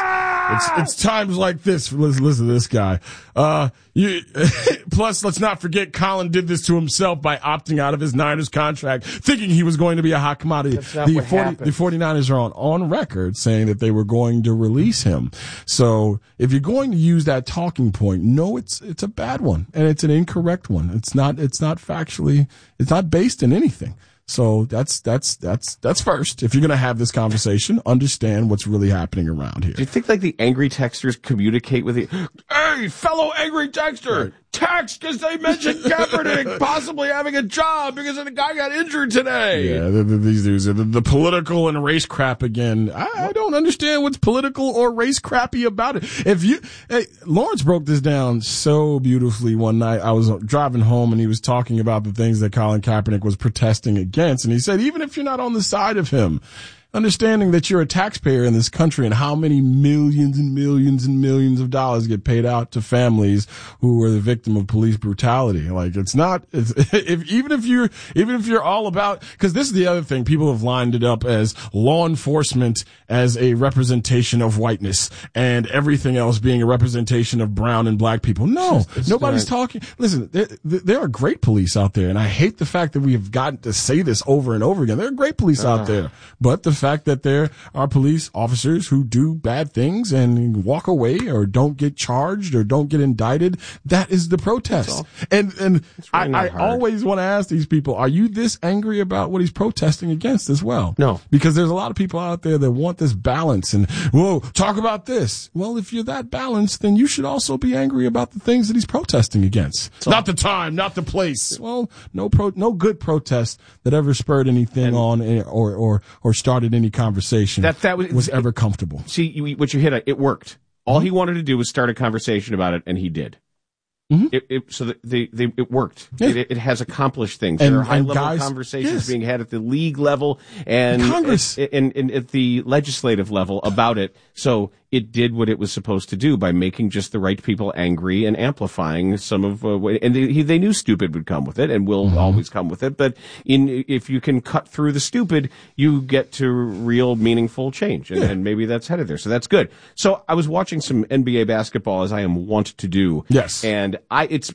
It's, it's times like this. Listen, listen to this guy. Uh, you, plus, let's not forget Colin did this to himself by opting out of his Niners contract, thinking he was going to be a hot commodity. That's not the, what 40, happened. the 49ers are on, on record saying that they were going to release him. So if you're going to use that talking point, no, it's, it's a bad one and it's an incorrect one. It's not, it's not factually, it's not based in anything. So that's, that's, that's, that's first. If you're going to have this conversation, understand what's really happening around here. Do you think like the angry texters communicate with you? Hey, fellow angry texter, right. Text because they mentioned Kaepernick possibly having a job because the guy got injured today. Yeah, the, the, these dudes, the, the political and race crap again. I, I don't understand what's political or race crappy about it. If you, hey, Lawrence broke this down so beautifully one night. I was driving home and he was talking about the things that Colin Kaepernick was protesting against. And he said, even if you're not on the side of him, understanding that you're a taxpayer in this country and how many millions and millions and millions of dollars get paid out to families who were the victim of police brutality. Like it's not, it's, if, even if you're, even if you're all about, cause this is the other thing, people have lined it up as law enforcement as a representation of whiteness and everything else being a representation of brown and black people. No, it's just, nobody's not. talking. Listen, there, there are great police out there and I hate the fact that we have gotten to say this over and over again. There are great police uh. out there, but the fact that there are police officers who do bad things and walk away or don't get charged or don't get indicted, that is the protest. And and really I, I always want to ask these people, are you this angry about what he's protesting against as well? No. Because there's a lot of people out there that want this balance and, whoa, talk about this. Well, if you're that balanced, then you should also be angry about the things that he's protesting against. It's not the time, not the place. Well, no pro, no good protest that ever spurred anything and, on or, or, or started any conversation that, that was, was ever comfortable. See, you, what you hit on, it worked. All mm-hmm. he wanted to do was start a conversation about it, and he did. Mm-hmm. It, it, so the, the, the, it worked. Yeah. It, it has accomplished things. And, there are high-level conversations yes. being had at the league level and, and Congress and, and, and at the legislative level about it. So it did what it was supposed to do by making just the right people angry and amplifying some of uh, and they, they knew stupid would come with it and will mm-hmm. always come with it. But in if you can cut through the stupid, you get to real meaningful change, and, yeah. and maybe that's headed there. So that's good. So I was watching some N B A basketball as I am wont to do. Yes, and I it's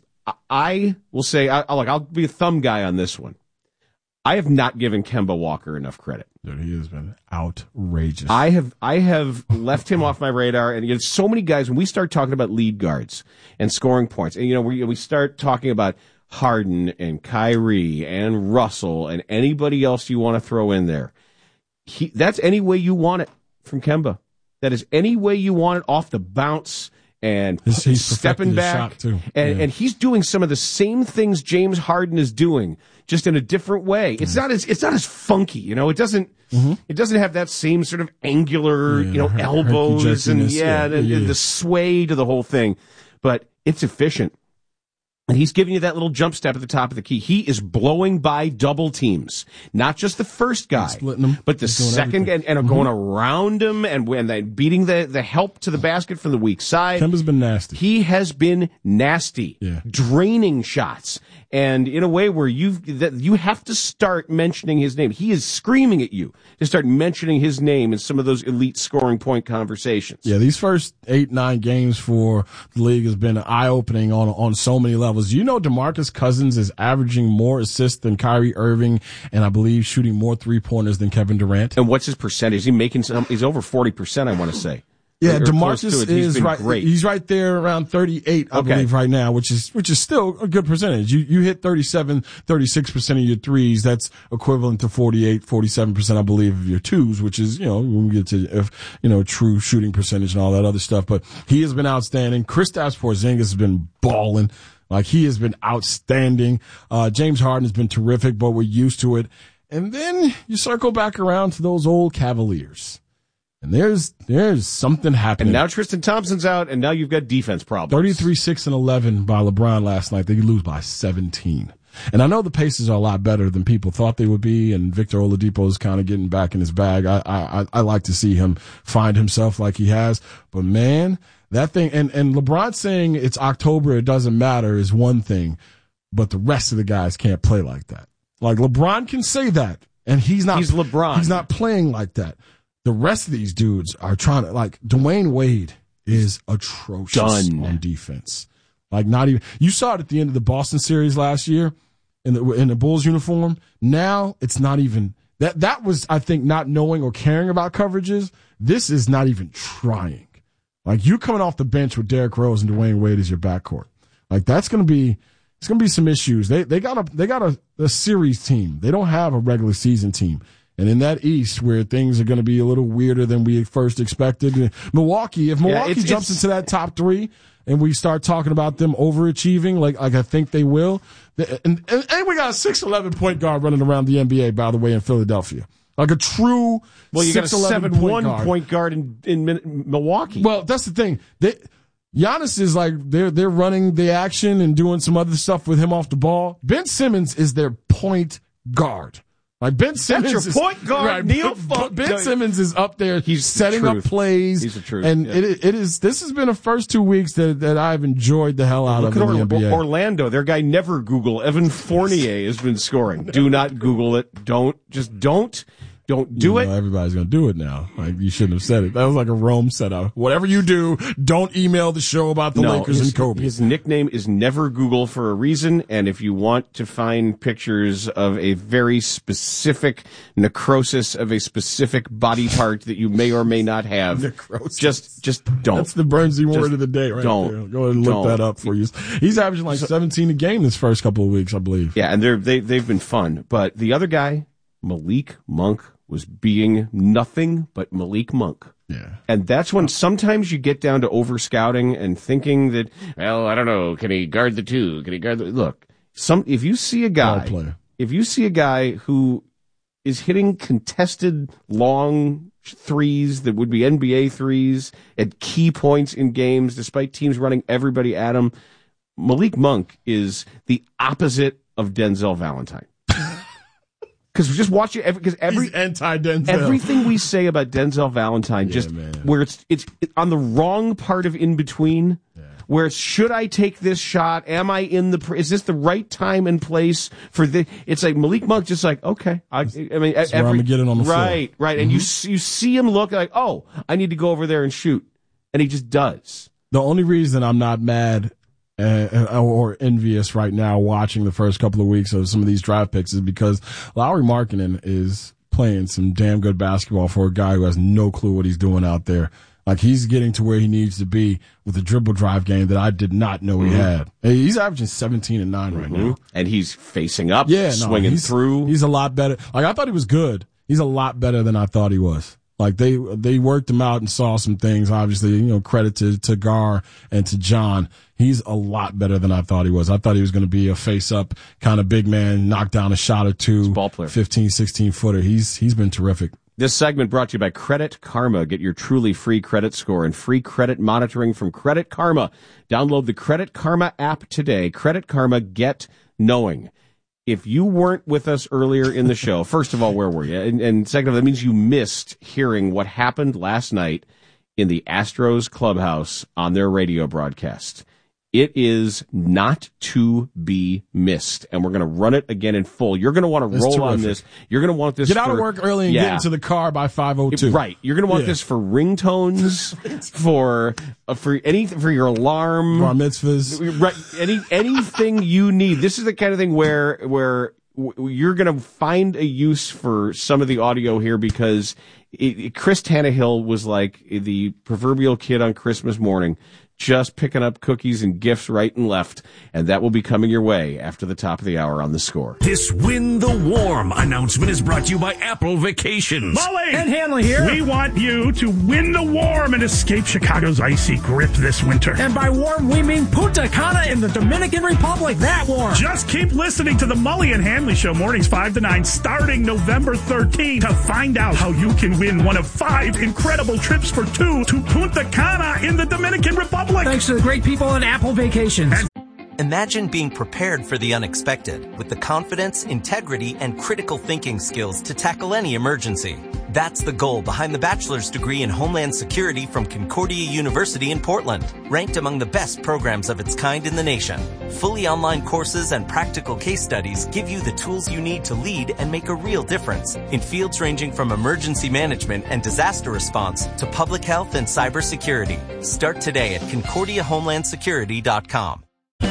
I will say I like I'll be a thumb guy on this one. I have not given Kemba Walker enough credit. Dude, he has been outrageous. I have I have left him off my radar, and you know, so many guys, when we start talking about lead guards and scoring points, and you know, we we start talking about Harden and Kyrie and Russell and anybody else you want to throw in there. He, that's any way you want it from Kemba. That is any way you want it off the bounce. And he's, he's stepping back, too. And, yeah. and he's doing some of the same things James Harden is doing, just in a different way. It's mm. not as it's not as funky, you know. It doesn't mm-hmm. it doesn't have that same sort of angular, yeah, you know, her, elbows and yeah, and, yeah, and the sway to the whole thing. But it's efficient. And he's giving you that little jump step at the top of the key. He is blowing by double teams. Not just the first guy, splitting them, but the second and, and mm-hmm. going around him and when they beating the, the help to the basket from the weak side. Kemba's been nasty. He has been nasty. Yeah. Draining shots. And in a way where you've, that you have to start mentioning his name. He is screaming at you to start mentioning his name in some of those elite scoring point conversations. Yeah, these first eight, nine games for the league has been eye-opening on, on so many levels. You know, DeMarcus Cousins is averaging more assists than Kyrie Irving, and I believe shooting more three-pointers than Kevin Durant. And what's his percentage? Is he making some, he's over forty percent, I want to say. Yeah, DeMarcus is right. Great. He's right there around thirty-eight, I okay. believe, right now, which is which is still a good percentage. You you hit thirty-seven, thirty-six percent of your threes. That's equivalent to forty-eight, forty-seven percent, I believe, of your twos, which is, you know, when we get to, if, you know, true shooting percentage and all that other stuff. But he has been outstanding. Kristaps Porzingis has been balling. Like, he has been outstanding. Uh, James Harden has been terrific, but we're used to it. And then you circle back around to those old Cavaliers. And there's, there's something happening. And now Tristan Thompson's out, and now you've got defense problems. thirty-three, six, and eleven by LeBron last night. They lose by seventeen. And I know the Pacers are a lot better than people thought they would be, and Victor Oladipo is kind of getting back in his bag. I, I, I like to see him find himself like he has. But man, that thing, and, and LeBron saying it's October, it doesn't matter is one thing, but the rest of the guys can't play like that. Like, LeBron can say that, and he's not, he's LeBron. He's not playing like that. The rest of these dudes are trying to, like, Dwayne Wade is atrocious Done. on defense. Like not even you saw it at the end of the Boston series last year in the in the Bulls uniform. Now it's not even that that was I think not knowing or caring about coverages. This is not even trying. Like you coming off the bench with Derrick Rose and Dwayne Wade as your backcourt. Like that's gonna be it's gonna be some issues. They they got a they got a, a series team. They don't have a regular season team. And in that East, where things are going to be a little weirder than we first expected, Milwaukee, if Milwaukee yeah, it's, jumps it's, into that top three and we start talking about them overachieving, like, like I think they will, and, and, and we got a six eleven point guard running around the N B A, by the way, in Philadelphia. Like a true well, you got a seven one point, point guard in, in Milwaukee. Well, that's the thing. They, Giannis is like, they're, they're running the action and doing some other stuff with him off the ball. Ben Simmons is their point guard. Like Ben Simmons That's your point is, guard, right, Neil. Ben, Ben Simmons is up there. He's setting up plays. He's the truth. And yeah. it, it is. This has been the first two weeks that, that I've enjoyed the hell out Look of at in the or, N B A. Orlando, their guy never Google. Evan Fournier has been scoring. Do not Google it. Don't. Just don't. Don't do you it. Know, everybody's going to do it now. Like you shouldn't have said it. That was like a Rome setup. Whatever you do, don't email the show about the no, Lakers his, and Kobe. His nickname is Never Google for a reason. And if you want to find pictures of a very specific necrosis of a specific body part that you may or may not have, necrosis. just just don't. That's the Bernstein word of the day, right? Don't. There. Go ahead and look don't. that up for you. He's averaging like seventeen a game this first couple of weeks, I believe. Yeah, and they're they they've been fun. But the other guy, Malik Monk, was being nothing but Malik Monk. Yeah. And that's when sometimes you get down to over scouting and thinking that, well, I don't know, can he guard the two? Can he guard the look? Some if you see a guy if you see a guy who is hitting contested long threes that would be N B A threes at key points in games, despite teams running everybody at him, Malik Monk is the opposite of Denzel Valentine. Because we just watch it, because every He's anti-Denzel. Everything we say about Denzel Valentine, yeah, just man. where it's it's on the wrong part of in between, yeah. where it's, should I take this shot? Am I in the? Is this the right time and place for the? It's like Malik Monk, just like okay, I, I mean, That's every, where I'm getting on the floor. right, right, and Mm-hmm. you you see him look like, oh, I need to go over there and shoot, and he just does. The only reason I'm not mad Uh, or envious right now watching the first couple of weeks of some of these draft picks is because Lauri Markkanen is playing some damn good basketball for a guy who has no clue what he's doing out there. Like he's getting to where he needs to be with a dribble drive game that I did not know he had. He's averaging seventeen and nine right Mm-hmm. now. And he's facing up, yeah, no, swinging he's, through. He's a lot better. Like I thought he was good. He's a lot better than I thought he was. Like they they worked him out and saw some things. Obviously, you know, credit to, to Gar and to John. He's a lot better than I thought he was. I thought he was going to be a face-up kind of big man, knock down a shot or two, ball player. fifteen, sixteen footer. He's he's been terrific. This segment brought to you by Credit Karma. Get your truly free credit score and free credit monitoring from Credit Karma. Download the Credit Karma app today. Credit Karma, get knowing. If you weren't with us earlier in the show, first of all, where were you? And, and second of all, that means you missed hearing what happened last night in the Astros clubhouse on their radio broadcast. It is not to be missed, and we're going to run it again in full. You're going to want to roll terrific. on this. You're going to want this. Get out for, of work early and yeah. get into the car by five oh two. Right. You're going to want yeah. this for ringtones, for uh, for any for your alarm, bar mitzvahs, right? Any anything you need. This is the kind of thing where where w- you're going to find a use for some of the audio here because it, it, Chris Tannehill was like the proverbial kid on Christmas morning, just picking up cookies and gifts right and left, and that will be coming your way after the top of the hour on The Score. This Win the Warm announcement is brought to you by Apple Vacations. Molly! And Hanley here. We want you to win the warm and escape Chicago's icy grip this winter. And by warm, we mean Punta Cana in the Dominican Republic. That warm. Just keep listening to the Mully and Hanley Show mornings five to nine starting November thirteenth to find out how you can win one of five incredible trips for two to Punta Cana in the Dominican Republic. Thanks to the great people at Apple Vacations. And imagine being prepared for the unexpected with the confidence, integrity, and critical thinking skills to tackle any emergency. That's the goal behind the bachelor's degree in Homeland Security from Concordia University in Portland, ranked among the best programs of its kind in the nation. Fully online courses and practical case studies give you the tools you need to lead and make a real difference in fields ranging from emergency management and disaster response to public health and cybersecurity. Start today at concordia homeland security dot com.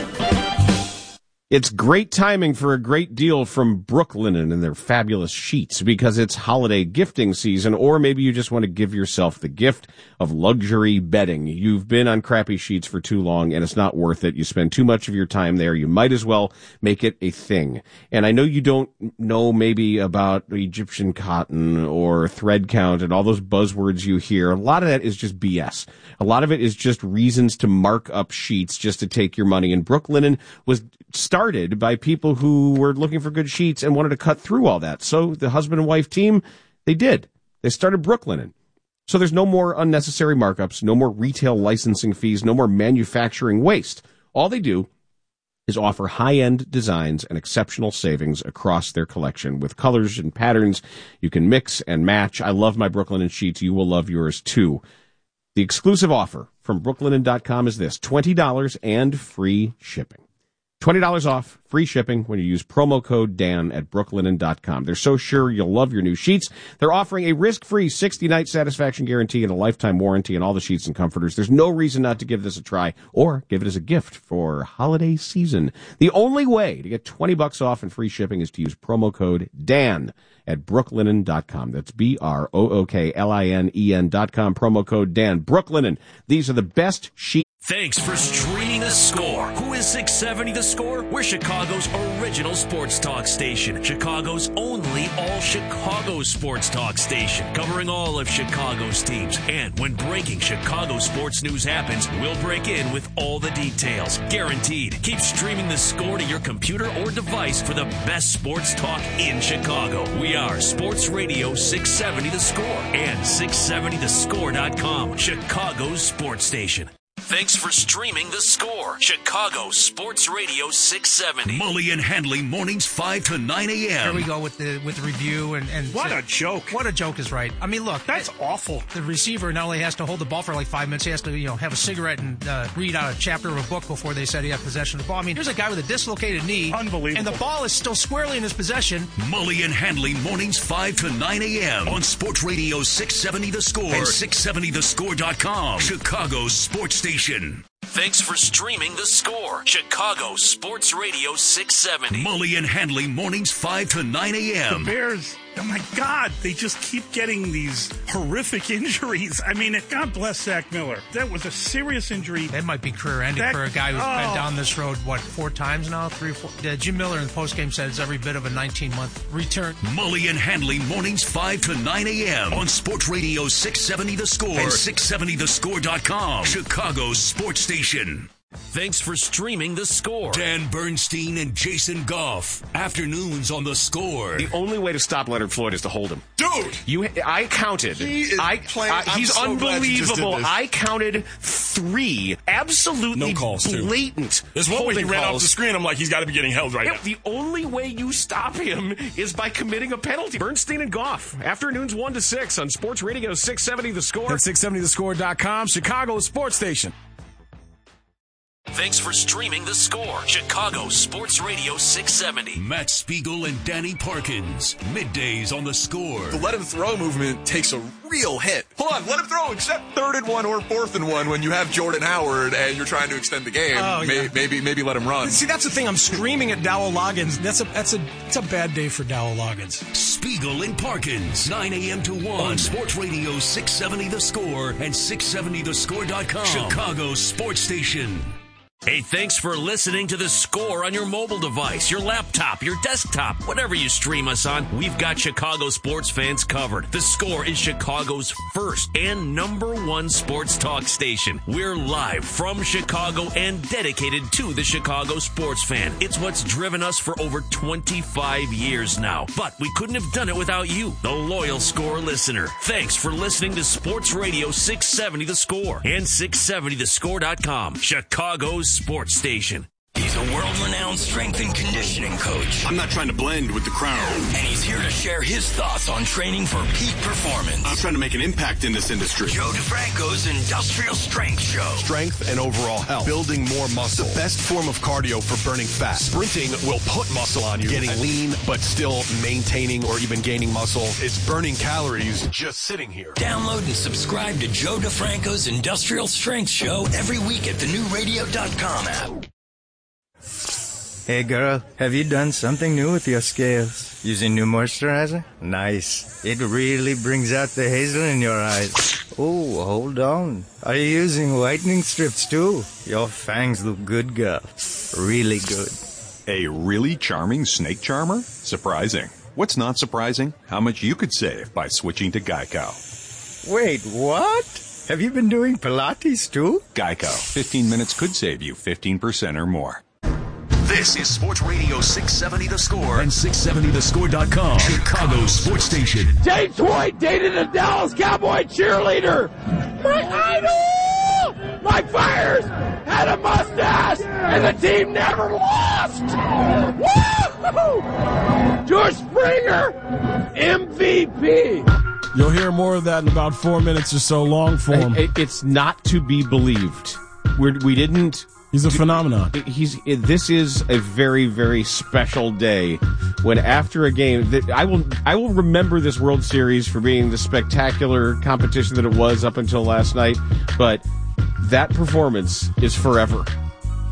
It's great timing for a great deal from Brooklinen and their fabulous sheets because it's holiday gifting season, or maybe you just want to give yourself the gift of luxury bedding. You've been on crappy sheets for too long and it's not worth it. You spend too much of your time there. You might as well make it a thing. And I know you don't know maybe about Egyptian cotton or thread count and all those buzzwords you hear. A lot of that is just B S. A lot of it is just reasons to mark up sheets just to take your money. And Brooklinen was started by people who were looking for good sheets and wanted to cut through all that. So the husband and wife team, they did. They started Brooklinen. So there's no more unnecessary markups, no more retail licensing fees, no more manufacturing waste. All they do is offer high-end designs and exceptional savings across their collection with colors and patterns you can mix and match. I love my Brooklinen sheets. You will love yours too. The exclusive offer from brooklinen dot com is this: twenty dollars and free shipping. twenty dollars off, free shipping when you use promo code Dan at brooklinen dot com. They're so sure you'll love your new sheets. They're offering a risk-free sixty-night satisfaction guarantee and a lifetime warranty on all the sheets and comforters. There's no reason not to give this a try or give it as a gift for holiday season. The only way to get twenty bucks off and free shipping is to use promo code Dan at brooklinen dot com. That's B R O O K L I N E N dot com, promo code Dan. Brooklinen. These are the best sheets. Thanks for streaming The Score. Who is six seventy The Score? We're Chicago's original sports talk station. Chicago's only all-Chicago sports talk station. Covering all of Chicago's teams. And when breaking Chicago sports news happens, we'll break in with all the details. Guaranteed. Keep streaming The Score to your computer or device for the best sports talk in Chicago. We are Sports Radio six seventy The Score and six seventy the score dot com, Chicago's sports station. Thanks for streaming The Score. Chicago Sports Radio six seventy. Mully and Handley mornings five to nine a.m. Here we go with the with the review. and, and What a joke. What a joke is right. I mean, look. That's it, awful. The receiver not only has to hold the ball for like five minutes, he has to, you know, have a cigarette and uh, read out a chapter of a book before they said he had possession of the ball. I mean, here's a guy with a dislocated knee. Unbelievable. And the ball is still squarely in his possession. Mully and Handley mornings five to nine a.m. on Sports Radio six seventy The Score and six seventy the score dot com, Chicago's sports station. Thanks for streaming The Score. Chicago Sports Radio six seventy. Mully and Handley mornings five to nine a.m. The Bears, oh my God, they just keep getting these horrific injuries. I mean, God bless Zach Miller. That was a serious injury. That might be career-ending for a guy who's oh. been down this road, what, four times now? Three, four? Yeah, Jim Miller in the postgame said it's every bit of a nineteen-month return. Mully and Handley mornings five to nine a.m. on Sports Radio six seventy The Score and six seventy the score dot com, Chicago's sports station. Thanks for streaming The Score. Dan Bernstein and Jason Goff. Afternoons on The Score. The only way to stop Leonard Floyd is to hold him. Dude! You, I counted. He is I, playing. uh, he's I'm so glad you just did unbelievable. this. I counted three absolutely No calls, too. blatant There's one where he holding ran calls. off the screen. I'm like, he's got to be getting held right Yeah, now. the only way you stop him is by committing a penalty. Bernstein and Goff. Afternoons one to six on Sports Radio six seventy The Score. At six seventy the score dot com, Chicago's sports station. Thanks for streaming The Score. Chicago Sports Radio six seventy. Matt Spiegel and Danny Parkins. Middays on The Score. The let him throw movement takes a real hit. Hold on, let him throw except third and one or fourth and one when you have Jordan Howard and you're trying to extend the game. Oh, May, yeah. Maybe maybe let him run. See, that's the thing. I'm screaming at Dowell Loggins. That's a that's a it's a bad day for Dowell Loggins. Spiegel and Parkins. nine a.m. to one on Sports Radio six seventy The Score and six seventy the score dot com, Chicago sports station. Hey, thanks for listening to The Score on your mobile device, your laptop, your desktop, whatever you stream us on. We've got Chicago sports fans covered. The Score is Chicago's first and number one sports talk station. We're live from Chicago and dedicated to the Chicago sports fan. It's what's driven us for over twenty-five years now. But we couldn't have done it without you, the loyal Score listener. Thanks for listening to Sports Radio six seventy The Score and six seventy the score dot com, Chicago's sports station. He's a world world-renowned strength and conditioning coach. I'm not trying to blend with the crowd. And he's here to share his thoughts on training for peak performance. I'm trying to make an impact in this industry. Joe DeFranco's Industrial Strength Show. Strength and overall health. Building more muscle. The best form of cardio for burning fat. Sprinting will put muscle on you. Getting lean, but still maintaining or even gaining muscle. It's burning calories just sitting here. Download and subscribe to Joe DeFranco's Industrial Strength Show every week at the new radio dot com app. Hey girl, have you done something new with your scales? Using new moisturizer? Nice. It really brings out the hazel in your eyes. Oh, hold on. Are you using whitening strips too? Your fangs look good, girl. Really good. A really charming snake charmer? Surprising. What's not surprising? How much you could save by switching to Geico. Wait, what? Have you been doing Pilates too? Geico. fifteen minutes could save you fifteen percent or more. This is Sports Radio six seventy The Score and six seventy the score dot com, Chicago's sports station. James White dated a Dallas Cowboy cheerleader. My idol! Mike Fiers had a mustache, and the team never lost. Woo! George Springer, M V P. You'll hear more of that in about four minutes or so, long form. It's not to be believed. We're, we didn't... He's a phenomenon. He's. This is a very, very special day when after a game that I will, I will remember this World Series for being the spectacular competition that it was up until last night, but that performance is forever.